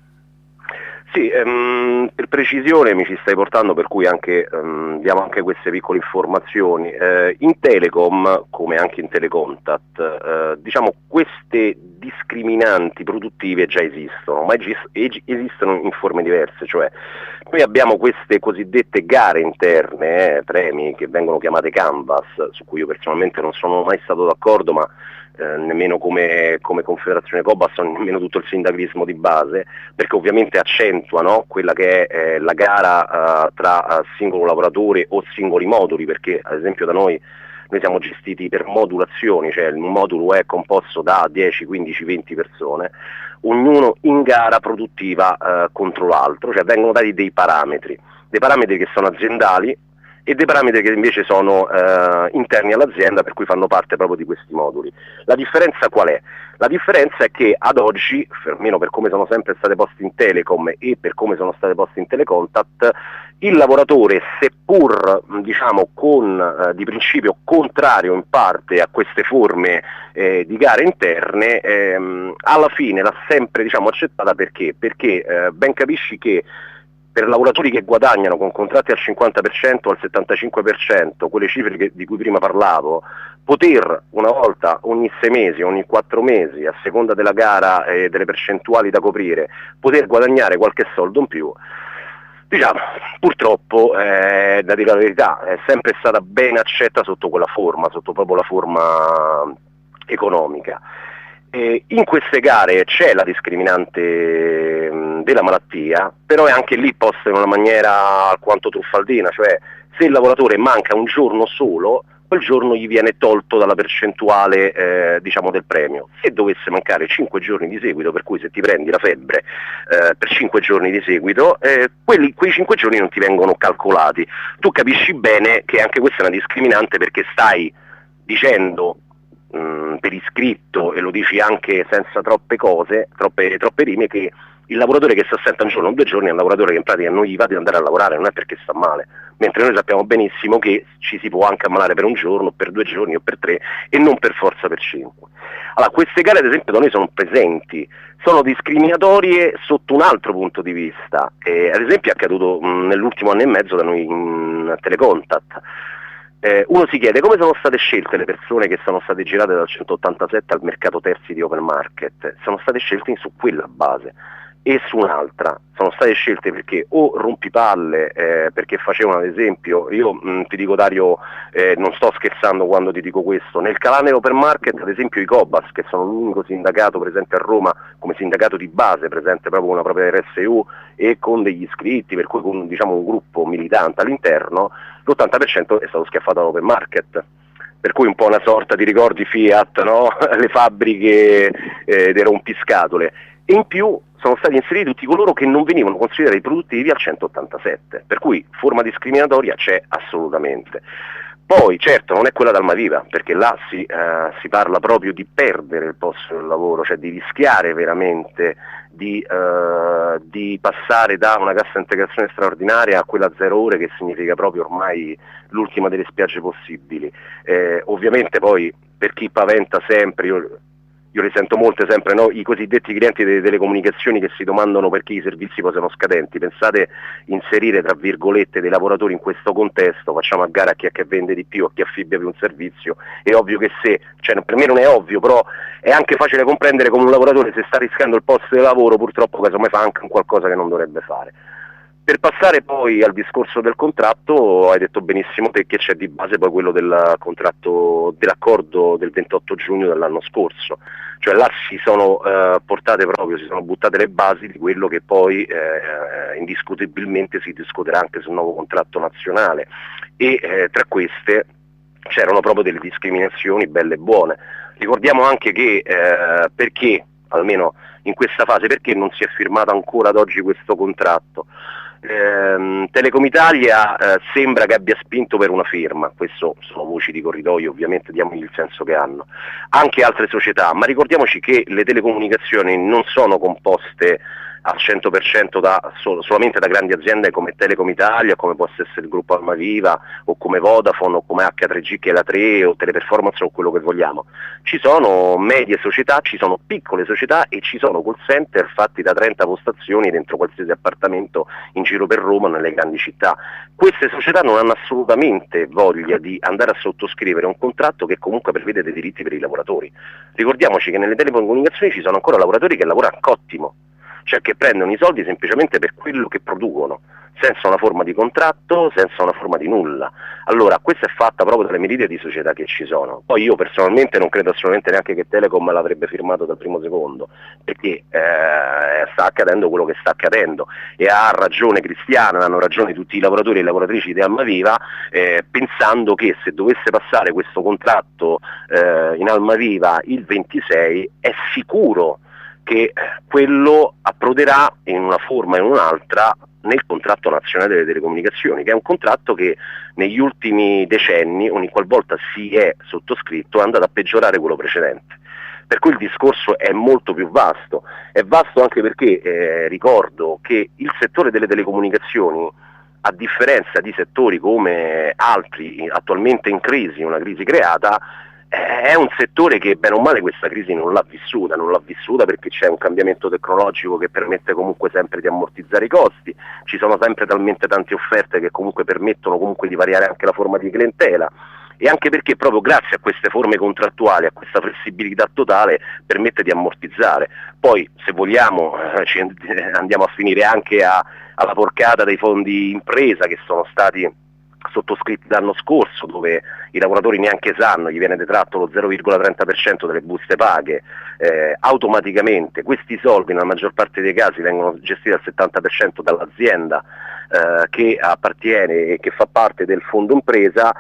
Sì, ehm, per precisione mi ci stai portando, per cui anche, ehm, diamo anche queste piccole informazioni. Eh, in Telecom, come anche in Telecontact, eh, diciamo queste discriminanti produttive già esistono, ma egis- esistono in forme diverse, cioè noi abbiamo queste cosiddette gare interne, eh, premi, che vengono chiamate Canvas, su cui io personalmente non sono mai stato d'accordo, ma Eh, nemmeno come, come Confederazione Cobas, nemmeno tutto il sindacalismo di base, perché ovviamente accentuano quella che è eh, la gara uh, tra uh, singolo lavoratore o singoli moduli, perché ad esempio da noi noi siamo gestiti per modulazioni, cioè il modulo è composto da dieci, quindici, venti persone, ognuno in gara produttiva uh, contro l'altro, cioè vengono dati dei parametri, dei parametri che sono aziendali e dei parametri che invece sono eh, interni all'azienda, per cui fanno parte proprio di questi moduli. La differenza qual è? La differenza è che ad oggi, almeno per come sono sempre state poste in Telecom e per come sono state poste in Telecontact, il lavoratore, seppur diciamo con eh, di principio contrario in parte a queste forme eh, di gare interne, ehm, alla fine l'ha sempre diciamo accettata. Perché? Perché eh, ben capisci che per lavoratori che guadagnano con contratti al cinquanta per cento o al settantacinque per cento, quelle cifre che, di cui prima parlavo, poter una volta ogni sei mesi, ogni quattro mesi, a seconda della gara e delle percentuali da coprire, poter guadagnare qualche soldo in più, Diciamo, purtroppo, eh, da dire la verità, è sempre stata ben accetta sotto quella forma, sotto proprio la forma economica. E in queste gare c'è la discriminante mh, della malattia, però è anche lì posta in una maniera alquanto truffaldina, cioè se il lavoratore manca un giorno solo, quel giorno gli viene tolto dalla percentuale eh, diciamo del premio. Se dovesse mancare cinque giorni di seguito, per cui se ti prendi la febbre eh, per cinque giorni di seguito, eh, quelli, quei cinque giorni non ti vengono calcolati. Tu capisci bene che anche questa è una discriminante, perché stai dicendo mh, per iscritto, e lo dici anche senza troppe cose, troppe, troppe rime, che il lavoratore che si assenta un giorno o due giorni è un lavoratore che in pratica non gli va di andare a lavorare, non è perché sta male, mentre noi sappiamo benissimo che ci si può anche ammalare per un giorno, per due giorni o per tre, e non per forza per cinque. Allora, queste gare ad esempio da noi sono presenti, sono discriminatorie sotto un altro punto di vista, eh, ad esempio è accaduto mh, nell'ultimo anno e mezzo da noi in Telecontact. Eh, uno si chiede come sono state scelte le persone che sono state girate dal centottantasette al mercato terzi di Open Market. Sono state scelte su quella base e su un'altra, sono state scelte perché o rompipalle, eh, perché facevano ad esempio, io mh, ti dico Dario, eh, non sto scherzando quando ti dico questo, nel canale Open Market ad esempio i Cobas, che sono l'unico sindacato presente a Roma come sindacato di base, presente proprio con una propria R S U e con degli iscritti, per cui con diciamo un gruppo militante all'interno, l'ottanta per cento è stato schiaffato all'Open Market. Per cui un po' una sorta di ricordi Fiat, no? Le fabbriche eh, dei rompiscatole. E in più sono stati inseriti tutti coloro che non venivano considerati produttivi al centottantasette, per cui forma discriminatoria c'è assolutamente. Poi certo non è quella d'Almaviva, perché là si, eh, si parla proprio di perdere il posto del lavoro, cioè di rischiare veramente di, eh, di passare da una cassa integrazione straordinaria a quella zero ore, che significa proprio ormai l'ultima delle spiagge possibili. Eh, ovviamente poi per chi paventa sempre, io, io le sento molte sempre, no? I cosiddetti clienti delle telecomunicazioni che si domandano perché i servizi poi sono scadenti. Pensate inserire tra virgolette dei lavoratori in questo contesto, facciamo a gara a chi è che vende di più, a chi affibbia più un servizio. È ovvio che se, cioè per me non è ovvio, però è anche facile comprendere come un lavoratore, se sta rischiando il posto di lavoro, purtroppo casomai fa anche un qualcosa che non dovrebbe fare. Per passare poi al discorso del contratto, hai detto benissimo te che c'è di base poi quello del contratto, dell'accordo del ventotto giugno dell'anno scorso, cioè là si sono eh, portate proprio, si sono buttate le basi di quello che poi eh, indiscutibilmente si discuterà anche sul nuovo contratto nazionale, e eh, tra queste c'erano proprio delle discriminazioni belle e buone. Ricordiamo anche che eh, perché, almeno in questa fase, perché non si è firmato ancora ad oggi questo contratto? Eh, Telecom Italia eh, sembra che abbia spinto per una firma, questo sono voci di corridoio, ovviamente diamogli il senso che hanno, anche altre società, ma ricordiamoci che le telecomunicazioni non sono composte al cento per cento da, sol- solamente da grandi aziende come Telecom Italia, come può essere il gruppo Almaviva o come Vodafone o come H tre G che è la tre o Teleperformance o quello che vogliamo. Ci sono medie società, ci sono piccole società e ci sono call center fatti da trenta postazioni dentro qualsiasi appartamento in giro per Roma, nelle grandi città. Queste società non hanno assolutamente voglia di andare a sottoscrivere un contratto che comunque prevede dei diritti per i lavoratori. Ricordiamoci che nelle telecomunicazioni ci sono ancora lavoratori che lavorano a cottimo, cioè che prendono i soldi semplicemente per quello che producono, senza una forma di contratto, senza una forma di nulla. Allora, questa è fatta proprio dalle miriadi di società che ci sono. Poi io personalmente non credo assolutamente neanche che Telecom l'avrebbe firmato dal primo secondo, perché eh, sta accadendo quello che sta accadendo, e ha ragione Cristiana, hanno ragione tutti i lavoratori e le lavoratrici di Almaviva, eh, pensando che se dovesse passare questo contratto eh, in Almaviva il ventisei, è sicuro che quello approderà in una forma o in un'altra nel contratto nazionale delle telecomunicazioni, che è un contratto che negli ultimi decenni, ogni qualvolta si è sottoscritto, è andato a peggiorare quello precedente. Per cui il discorso è molto più vasto, è vasto anche perché eh, ricordo che il settore delle telecomunicazioni, a differenza di settori come altri attualmente in crisi, una crisi creata, è un settore che bene o male questa crisi non l'ha vissuta, non l'ha vissuta perché c'è un cambiamento tecnologico che permette comunque sempre di ammortizzare i costi, ci sono sempre talmente tante offerte che comunque permettono comunque di variare anche la forma di clientela, e anche perché proprio grazie a queste forme contrattuali, a questa flessibilità totale, permette di ammortizzare. Poi se vogliamo eh, ci andiamo a finire anche a alla porcata dei fondi impresa che sono stati sottoscritti l'anno scorso, dove i lavoratori neanche sanno, gli viene detratto lo zero virgola trenta per cento delle buste paghe eh, automaticamente. Questi soldi nella maggior parte dei casi vengono gestiti al settanta per cento dall'azienda eh, che appartiene e che fa parte del fondo impresa,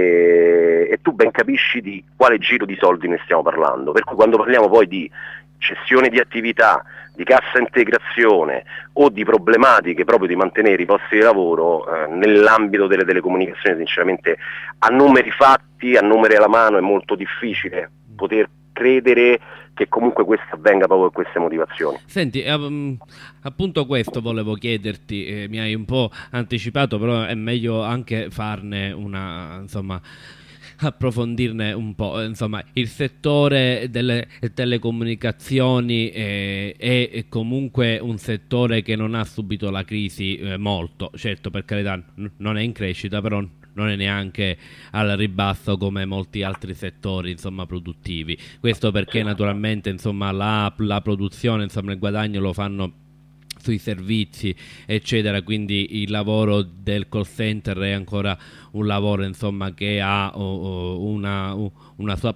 eh, e tu ben capisci di quale giro di soldi ne stiamo parlando. Per cui quando parliamo poi di cessione di attività, di cassa integrazione o di problematiche proprio di mantenere i posti di lavoro eh, nell'ambito delle telecomunicazioni, sinceramente a numeri fatti, a numeri alla mano è molto difficile poter credere che comunque questo avvenga proprio per queste motivazioni. Senti, um, appunto questo volevo chiederti, eh, mi hai un po' anticipato, però è meglio anche farne una, insomma, approfondirne un po'. Insomma, il settore delle telecomunicazioni eh, è comunque un settore che non ha subito la crisi eh, molto, certo, per carità n- non è in crescita, però non è neanche al ribasso come molti altri settori, insomma, produttivi. Questo perché naturalmente, insomma, la, la produzione, insomma, il guadagno lo fanno sui servizi eccetera, quindi il lavoro del call center è ancora un lavoro, insomma, che ha oh, oh, una, una sua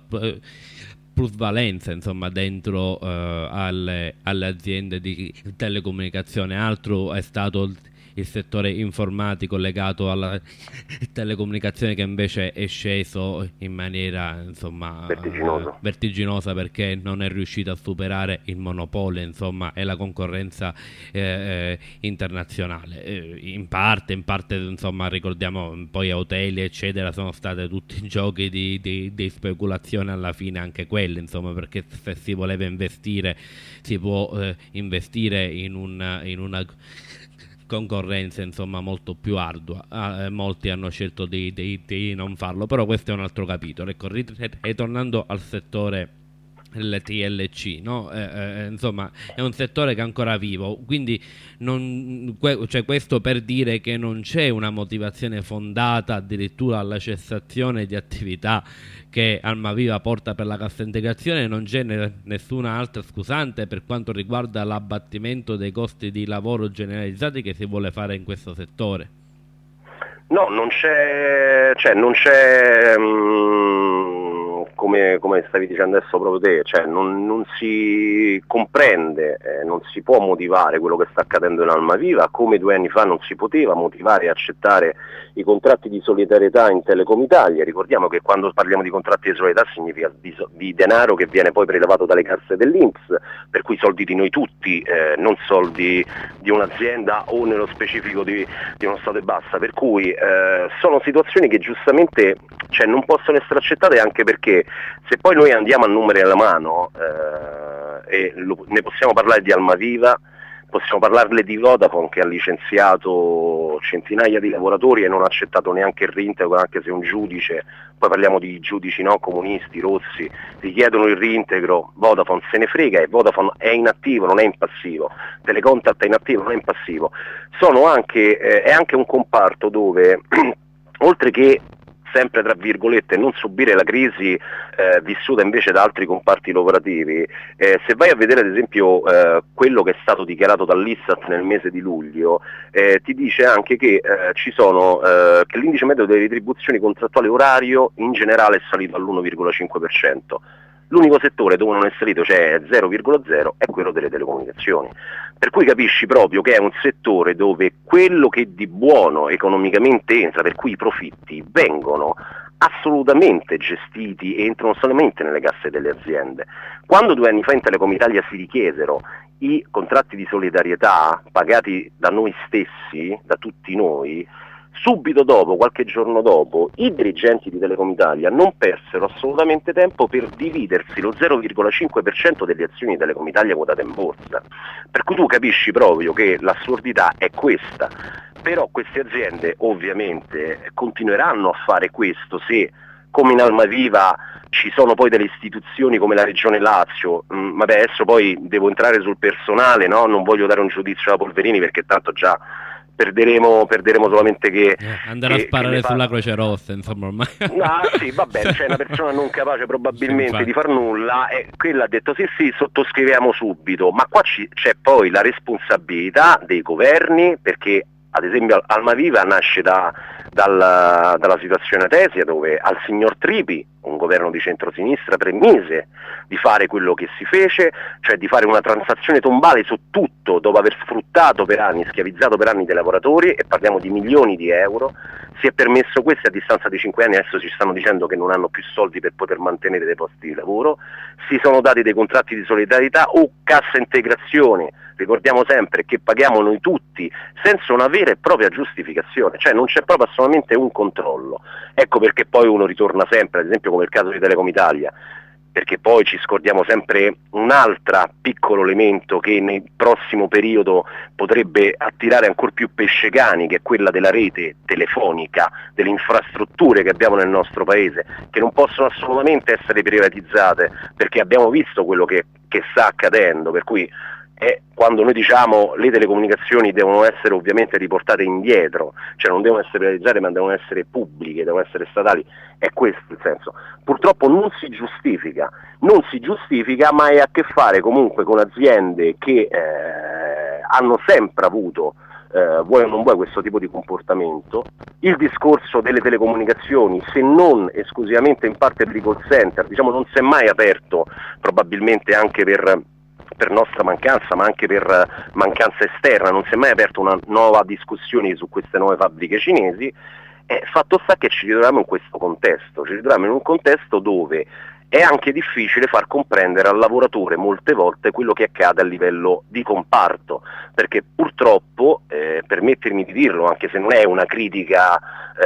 plusvalenza, insomma, dentro uh, alle, alle aziende di telecomunicazione. Altro è stato il settore informatico legato alla telecomunicazione, che invece è sceso in maniera, insomma, vertiginosa, vertiginosa perché non è riuscito a superare il monopolio, insomma, e la concorrenza eh, eh, internazionale. Eh, in parte, in parte, insomma, ricordiamo poi Eutelia eccetera, sono state tutti giochi di, di, di speculazione alla fine, anche quelli, insomma, perché se si voleva investire si può eh, investire in, un, in una concorrenza, insomma, molto più ardua. Ah, eh, molti hanno scelto di, di, di non farlo, però questo è un altro capitolo. Ecco, ritornando al settore L T L C, no? eh, eh, insomma, è un settore che è ancora vivo, quindi non, que- cioè questo per dire che non c'è una motivazione fondata addirittura alla cessazione di attività che Almaviva porta per la cassa integrazione, non c'è ne- nessuna altra scusante per quanto riguarda l'abbattimento dei costi di lavoro generalizzati che si vuole fare in questo settore. No, non c'è, cioè non c'è mh, come, come stavi dicendo adesso proprio te, cioè non, non si comprende, eh, non si può motivare quello che sta accadendo in Almaviva, come due anni fa non si poteva motivare e accettare i contratti di solidarietà in Telecom Italia. Ricordiamo che quando parliamo di contratti di solidarietà significa di, di denaro che viene poi prelevato dalle casse dell'I N P S, per cui soldi di noi tutti, eh, non soldi di un'azienda o nello specifico di, di uno Stato e basta, per cui eh, sono situazioni che giustamente, cioè, non possono essere accettate, anche perché se poi noi andiamo a numeri alla mano eh, e lo, ne possiamo parlare di Almaviva, possiamo parlarle di Vodafone, che ha licenziato centinaia di lavoratori e non ha accettato neanche il reintegro, anche se un giudice, poi parliamo di giudici, no, comunisti, rossi, richiedono il reintegro, Vodafone se ne frega e Vodafone è inattivo, non è in passivo, Telecontact è inattivo, non è in passivo. Sono anche, eh, è anche un comparto dove, oltre che sempre tra virgolette non subire la crisi eh, vissuta invece da altri comparti lavorativi, eh, se vai a vedere ad esempio eh, quello che è stato dichiarato dall'Istat nel mese di luglio, eh, ti dice anche che eh, ci sono eh, che l'indice medio delle retribuzioni contrattuali orario in generale è salito all'uno virgola cinque per cento. L'unico settore dove non è salito, cioè zero virgola zero, è quello delle telecomunicazioni. Per cui capisci proprio che è un settore dove quello che di buono economicamente entra, per cui i profitti vengono assolutamente gestiti e entrano solamente nelle casse delle aziende. Quando due anni fa in Telecom Italia si richiesero i contratti di solidarietà pagati da noi stessi, da tutti noi, subito dopo, qualche giorno dopo, i dirigenti di Telecom Italia non persero assolutamente tempo per dividersi lo zero virgola cinque per cento delle azioni di Telecom Italia quotate in borsa. Per cui tu capisci proprio che l'assurdità è questa. Però queste aziende ovviamente continueranno a fare questo se, come in Almaviva, ci sono poi delle istituzioni come la Regione Lazio. Mm, vabbè, adesso poi devo entrare sul personale, no? Non voglio dare un giudizio alla Polverini perché tanto già perderemo, perderemo solamente che... Eh, andare che, a sparare che sulla Croce Rossa, insomma, ormai. No, sì, va bene, c'è una persona non capace probabilmente sì, di far nulla e quella ha detto sì sì, sottoscriviamo subito, ma qua ci, c'è poi la responsabilità dei governi, perché ad esempio Almaviva nasce da, dal, dalla situazione Tesia, dove al signor Tripi, un governo di centrosinistra, permise di fare quello che si fece, cioè di fare una transazione tombale su tutto, dopo aver sfruttato per anni, schiavizzato per anni dei lavoratori, e parliamo di milioni di euro. Si è permesso questo, a distanza di cinque anni adesso ci stanno dicendo che non hanno più soldi per poter mantenere dei posti di lavoro, si sono dati dei contratti di solidarietà o cassa integrazione, ricordiamo sempre che paghiamo noi tutti senza una vera e propria giustificazione, cioè non c'è proprio assolutamente un controllo. Ecco perché poi uno ritorna sempre, ad esempio come il caso di Telecom Italia, perché poi ci scordiamo sempre un altro piccolo elemento che nel prossimo periodo potrebbe attirare ancora più pesce cani, che è quella della rete telefonica, delle infrastrutture che abbiamo nel nostro paese, che non possono assolutamente essere privatizzate, perché abbiamo visto quello che, che sta accadendo, per cui è quando noi diciamo le telecomunicazioni devono essere ovviamente riportate indietro, cioè non devono essere privatizzate ma devono essere pubbliche, devono essere statali, è questo il senso. Purtroppo non si giustifica, non si giustifica, ma è a che fare comunque con aziende che eh, hanno sempre avuto, eh, vuoi o non vuoi, questo tipo di comportamento. Il discorso delle telecomunicazioni, se non esclusivamente in parte per i call center, diciamo non si è mai aperto, probabilmente anche per per nostra mancanza, ma anche per mancanza esterna, non si è mai aperta una nuova discussione su queste nuove fabbriche cinesi. Eh, fatto sta che ci ritroviamo in questo contesto, ci ritroviamo in un contesto dove è anche difficile far comprendere al lavoratore molte volte quello che accade a livello di comparto, perché purtroppo, eh, permettermi di dirlo, anche se non è una critica,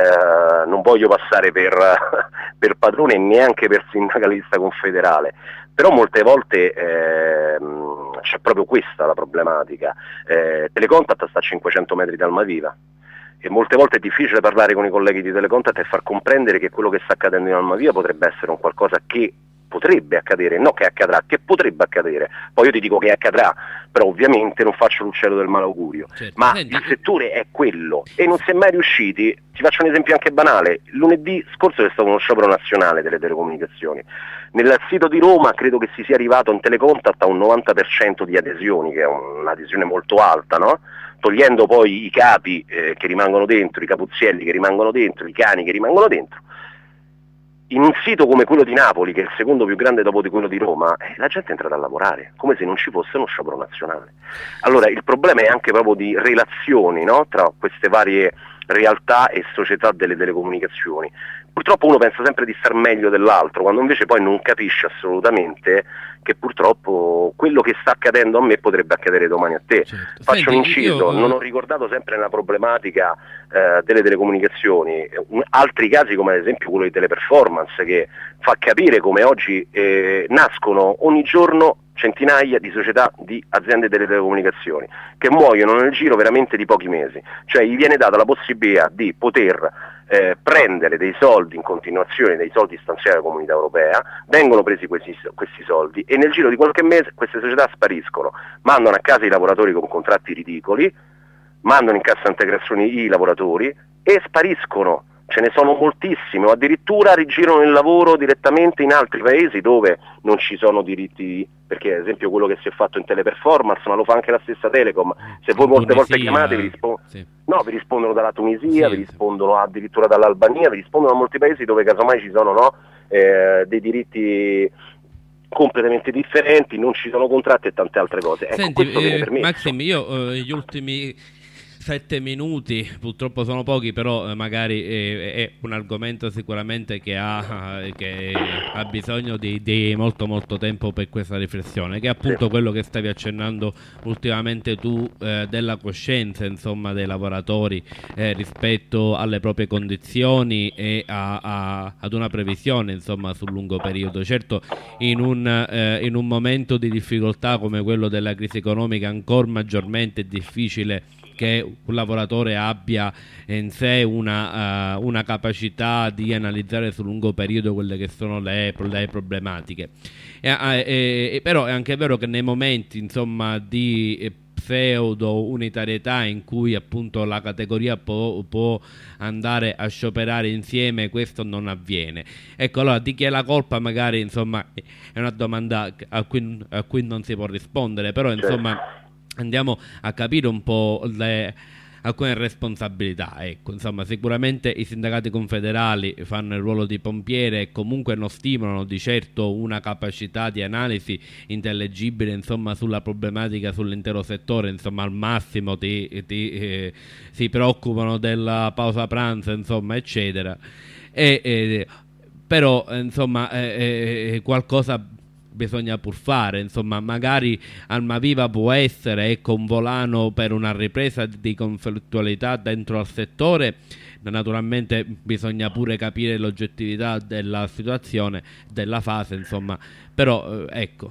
eh, non voglio passare per, per padrone e neanche per sindacalista confederale, però molte volte eh, c'è proprio questa la problematica. eh, Telecontact sta a cinquecento metri da Almaviva e molte volte è difficile parlare con i colleghi di Telecontact e far comprendere che quello che sta accadendo in Almaviva potrebbe essere un qualcosa che potrebbe accadere, no che accadrà, che potrebbe accadere. Poi io ti dico che accadrà, però ovviamente non faccio l'uccello del malaugurio, certo. Ma Senti, il settore è quello e non si è mai riusciti. Ti faccio un esempio anche banale: lunedì scorso c'è stato uno sciopero nazionale delle telecomunicazioni. Nel sito di Roma credo che si sia arrivato in Telecontact a un novanta per cento di adesioni, che è un'adesione molto alta, no? Togliendo poi i capi eh, che rimangono dentro, i capuzzielli che rimangono dentro, i cani che rimangono dentro. In un sito come quello di Napoli, che è il secondo più grande dopo di quello di Roma, eh, la gente è entrata a lavorare, come se non ci fosse uno sciopero nazionale. Allora il problema è anche proprio di relazioni, no? Tra queste varie realtà e società delle telecomunicazioni. Purtroppo uno pensa sempre di star meglio dell'altro, quando invece poi non capisce assolutamente che purtroppo quello che sta accadendo a me potrebbe accadere domani a te. Certo. Faccio Senti, un inciso, io... non ho ricordato sempre nella problematica eh, delle telecomunicazioni un, altri casi come ad esempio quello di Teleperformance, che fa capire come oggi eh, nascono ogni giorno centinaia di società di aziende delle telecomunicazioni che muoiono nel giro veramente di pochi mesi, cioè gli viene data la possibilità di poter eh, prendere dei soldi in continuazione, dei soldi stanziati dalla Comunità Europea, vengono presi questi, questi soldi e nel giro di qualche mese queste società spariscono, mandano a casa i lavoratori con contratti ridicoli, mandano in cassa integrazione i lavoratori e spariscono. Ce ne sono moltissime, o addirittura rigirano il lavoro direttamente in altri paesi dove non ci sono diritti, perché ad esempio quello che si è fatto in Teleperformance, ma lo fa anche la stessa Telecom, se voi molte volte chiamate vi, rispo- sì. no, vi rispondono dalla Tunisia, sì, vi rispondono addirittura dall'Albania, vi rispondono da molti paesi dove casomai ci sono no, eh, dei diritti completamente differenti, non ci sono contratti e tante altre cose. Ecco, Senti, questo viene eh, permesso. Maxim, io eh, gli ultimi sette minuti, purtroppo sono pochi, però eh, magari è, è un argomento sicuramente che ha, che ha bisogno di, di molto molto tempo per questa riflessione, che è appunto sì. quello che stavi accennando ultimamente tu eh, della coscienza insomma dei lavoratori eh, rispetto alle proprie condizioni e a, a, ad una previsione insomma sul lungo periodo. Certo, in un, eh, in un momento di difficoltà come quello della crisi economica ancora maggiormente è difficile che un lavoratore abbia in sé una, uh, una capacità di analizzare sul lungo periodo quelle che sono le, le problematiche. E, e, e, però è anche vero che nei momenti insomma di pseudo unitarietà in cui appunto la categoria può, può andare a scioperare insieme, questo non avviene. Ecco, allora di chi è la colpa magari insomma è una domanda a cui, a cui non si può rispondere, però insomma andiamo a capire un po' le alcune responsabilità. Ecco, insomma, sicuramente i sindacati confederali fanno il ruolo di pompiere e comunque non stimolano di certo una capacità di analisi intellegibile, insomma, sulla problematica, sull'intero settore. Insomma, al massimo ti, ti, eh, si preoccupano della pausa pranzo, insomma, eccetera. E, eh, però, insomma, eh, eh, qualcosa bisogna pur fare, insomma, magari Almaviva può essere, ecco, un volano per una ripresa di conflittualità dentro al settore. Naturalmente bisogna pure capire l'oggettività della situazione, della fase, insomma, però eh, ecco.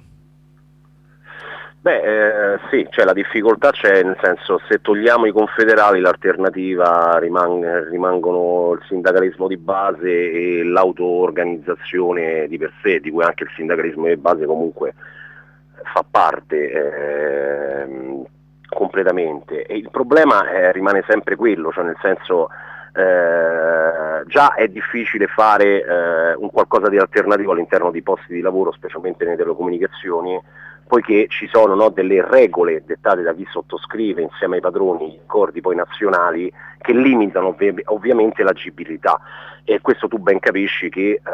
Beh, eh, sì, cioè la difficoltà c'è, nel senso, se togliamo i confederali l'alternativa rimang- rimangono il sindacalismo di base e l'auto-organizzazione di per sé, di cui anche il sindacalismo di base comunque fa parte eh, completamente. E il problema eh, rimane sempre quello, cioè nel senso eh, già è difficile fare eh, un qualcosa di alternativo all'interno di posti di lavoro, specialmente nelle telecomunicazioni, poiché ci sono, no, delle regole dettate da chi sottoscrive insieme ai padroni gli accordi poi nazionali che limitano ovvi- ovviamente l'agibilità, e questo tu ben capisci che eh,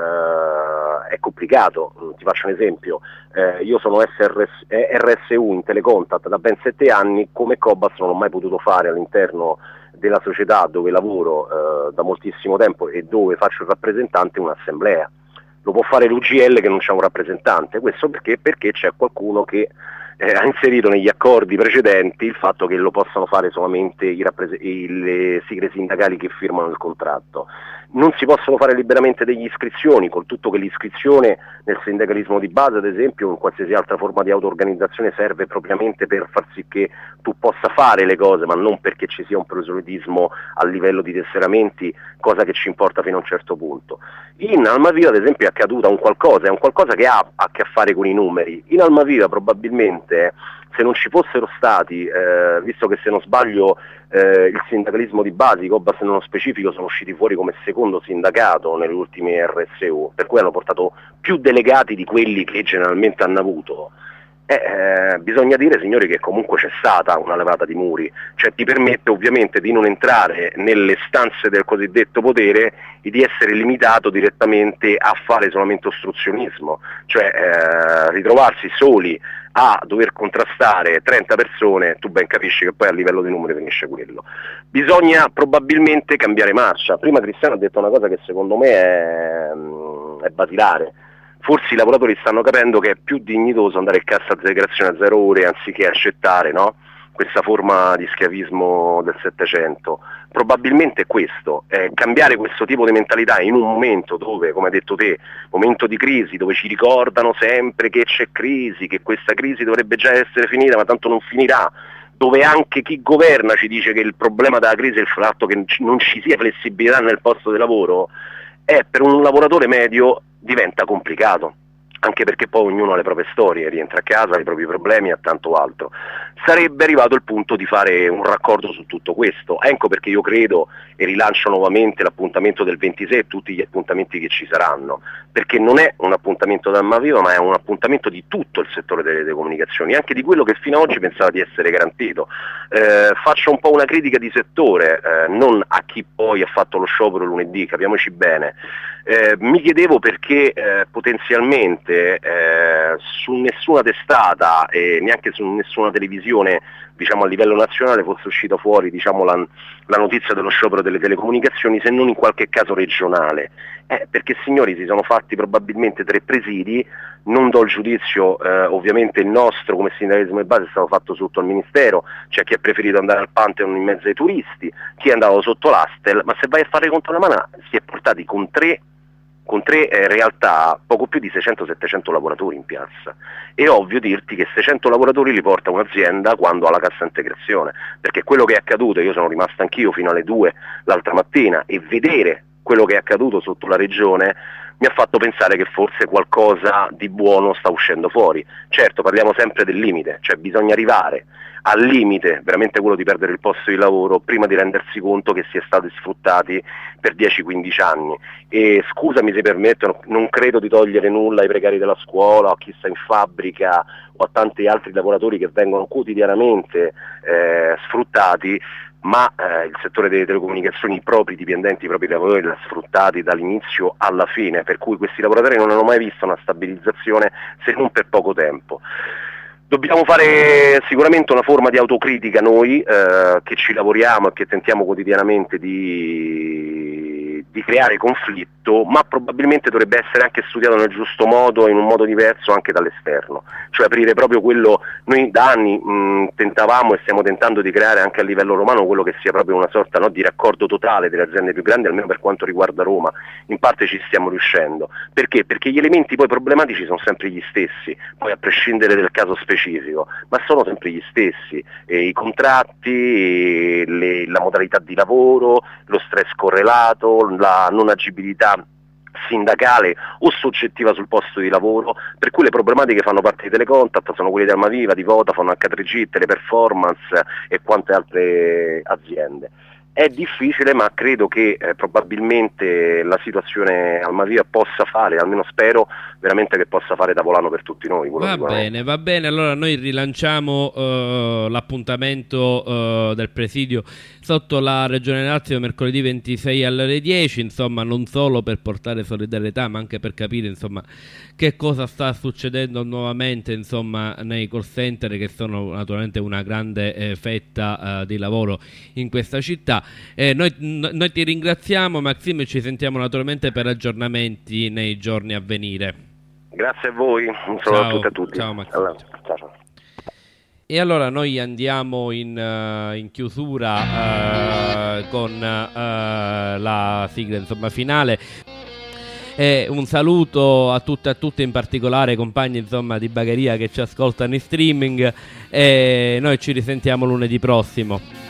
è complicato. Ti faccio un esempio, eh, io sono S R S, R S U in Telecontact da ben sette anni, come Cobas non ho mai potuto fare all'interno della società dove lavoro eh, da moltissimo tempo e dove faccio il rappresentante un'assemblea. Lo può fare l'U G L che non c'è un rappresentante, questo perché? Perché c'è qualcuno che eh, ha inserito negli accordi precedenti il fatto che lo possano fare solamente i rappres- i, le sigle sindacali che firmano il contratto. Non si possono fare liberamente degli iscrizioni, col tutto che l'iscrizione nel sindacalismo di base, ad esempio, o in qualsiasi altra forma di auto-organizzazione, serve propriamente per far sì che tu possa fare le cose, ma non perché ci sia un proselitismo a livello di tesseramenti, cosa che ci importa fino a un certo punto. In Almaviva, ad esempio, è accaduta un qualcosa, è un qualcosa che ha a che fare con i numeri. In Almaviva probabilmente, se non ci fossero stati, eh, visto che se non sbaglio eh, il sindacalismo di base, i Cobas nello specifico sono usciti fuori come secondo sindacato nelle ultime R S U, per cui hanno portato più delegati di quelli che generalmente hanno avuto. Eh, eh, bisogna dire, signori, che comunque c'è stata una levata di muri, cioè ti permette ovviamente di non entrare nelle stanze del cosiddetto potere e di essere limitato direttamente a fare solamente ostruzionismo, cioè eh, ritrovarsi soli a dover contrastare trenta persone, tu ben capisci che poi a livello di numeri finisce quello. Bisogna probabilmente cambiare marcia. Prima Cristiano ha detto una cosa che secondo me è, è basilare. Forse i lavoratori stanno capendo che è più dignitoso andare in cassa integrazione a zero ore anziché accettare, no, questa forma di schiavismo del Settecento. Probabilmente è questo, eh, cambiare questo tipo di mentalità in un momento dove, come hai detto te, momento di crisi, dove ci ricordano sempre che c'è crisi, che questa crisi dovrebbe già essere finita ma tanto non finirà, dove anche chi governa ci dice che il problema della crisi è il fatto che non ci sia flessibilità nel posto di lavoro, è per un lavoratore medio diventa complicato, anche perché poi ognuno ha le proprie storie, rientra a casa, ha i propri problemi e tanto altro. Sarebbe arrivato il punto di fare un raccordo su tutto questo. Ecco perché io credo, e rilancio nuovamente l'appuntamento del ventisei e tutti gli appuntamenti che ci saranno, perché non è un appuntamento da Almaviva, ma è un appuntamento di tutto il settore delle telecomunicazioni, anche di quello che fino ad oggi pensava di essere garantito. Eh, faccio un po' una critica di settore, eh, non a chi poi ha fatto lo sciopero lunedì, capiamoci bene. Eh, mi chiedevo perché eh, potenzialmente eh, su nessuna testata e neanche su nessuna televisione, diciamo a livello nazionale, fosse uscita fuori, diciamo, la, la notizia dello sciopero delle telecomunicazioni, se non in qualche caso regionale. Eh, perché, signori, si sono fatti probabilmente tre presidi, non do il giudizio, eh, ovviamente il nostro come sindacalismo di base è stato fatto sotto al Ministero, c'è chi ha preferito andare al Pantheon in mezzo ai turisti, chi è andato sotto l'Astel, ma se vai a fare conto alla mano si è portati con tre con tre eh, realtà poco più di seicento settecento lavoratori in piazza. È ovvio dirti che seicento lavoratori li porta un'azienda quando ha la cassa integrazione, perché quello che è accaduto, io sono rimasto anch'io fino alle due l'altra mattina, e vedere quello che è accaduto sotto la regione mi ha fatto pensare che forse qualcosa di buono sta uscendo fuori. Certo, parliamo sempre del limite, cioè bisogna arrivare al limite, veramente quello di perdere il posto di lavoro, prima di rendersi conto che si è stati sfruttati per dieci quindici anni. E scusami se permettono, non credo di togliere nulla ai precari della scuola, a chi sta in fabbrica o a tanti altri lavoratori che vengono quotidianamente eh, sfruttati, ma eh, il settore delle telecomunicazioni, i propri dipendenti, i propri lavoratori li ha sfruttati dall'inizio alla fine, per cui questi lavoratori non hanno mai visto una stabilizzazione se non per poco tempo. Dobbiamo fare sicuramente una forma di autocritica noi, eh, che ci lavoriamo e che tentiamo quotidianamente di, di creare conflitto, ma probabilmente dovrebbe essere anche studiato nel giusto modo, in un modo diverso anche dall'esterno, cioè aprire proprio quello, noi da anni mh, tentavamo e stiamo tentando di creare anche a livello romano quello che sia proprio una sorta, no, di raccordo totale delle aziende più grandi, almeno per quanto riguarda Roma. In parte ci stiamo riuscendo. Perché? Perché gli elementi poi problematici sono sempre gli stessi, poi a prescindere del caso specifico, ma sono sempre gli stessi, e i contratti, e le, la modalità di lavoro, lo stress correlato, la non agibilità sindacale o soggettiva sul posto di lavoro, per cui le problematiche fanno parte di Telecontact, sono quelle di Almaviva, di Vodafone, acca tre gi, Teleperformance e quante altre aziende. È difficile, ma credo che eh, probabilmente la situazione Almaviva possa fare, almeno spero veramente che possa fare da volano per tutti noi. Va bene, va bene, allora noi rilanciamo uh, l'appuntamento uh, del presidio sotto la Regione Lazio mercoledì ventisei alle ore dieci, insomma non solo per portare solidarietà ma anche per capire insomma che cosa sta succedendo nuovamente insomma nei call center, che sono naturalmente una grande eh, fetta uh, di lavoro in questa città. Eh, noi, n- noi ti ringraziamo Maxime e ci sentiamo naturalmente per aggiornamenti nei giorni a venire. Grazie a voi, un saluto a tutti e a tutti. Ciao Maxime. Allora, ciao, ciao. E allora noi andiamo in, uh, in chiusura uh, con uh, la sigla insomma finale. E un saluto a tutte e a tutte, in particolare ai compagni insomma di Bagheria che ci ascoltano in streaming, e noi ci risentiamo lunedì prossimo.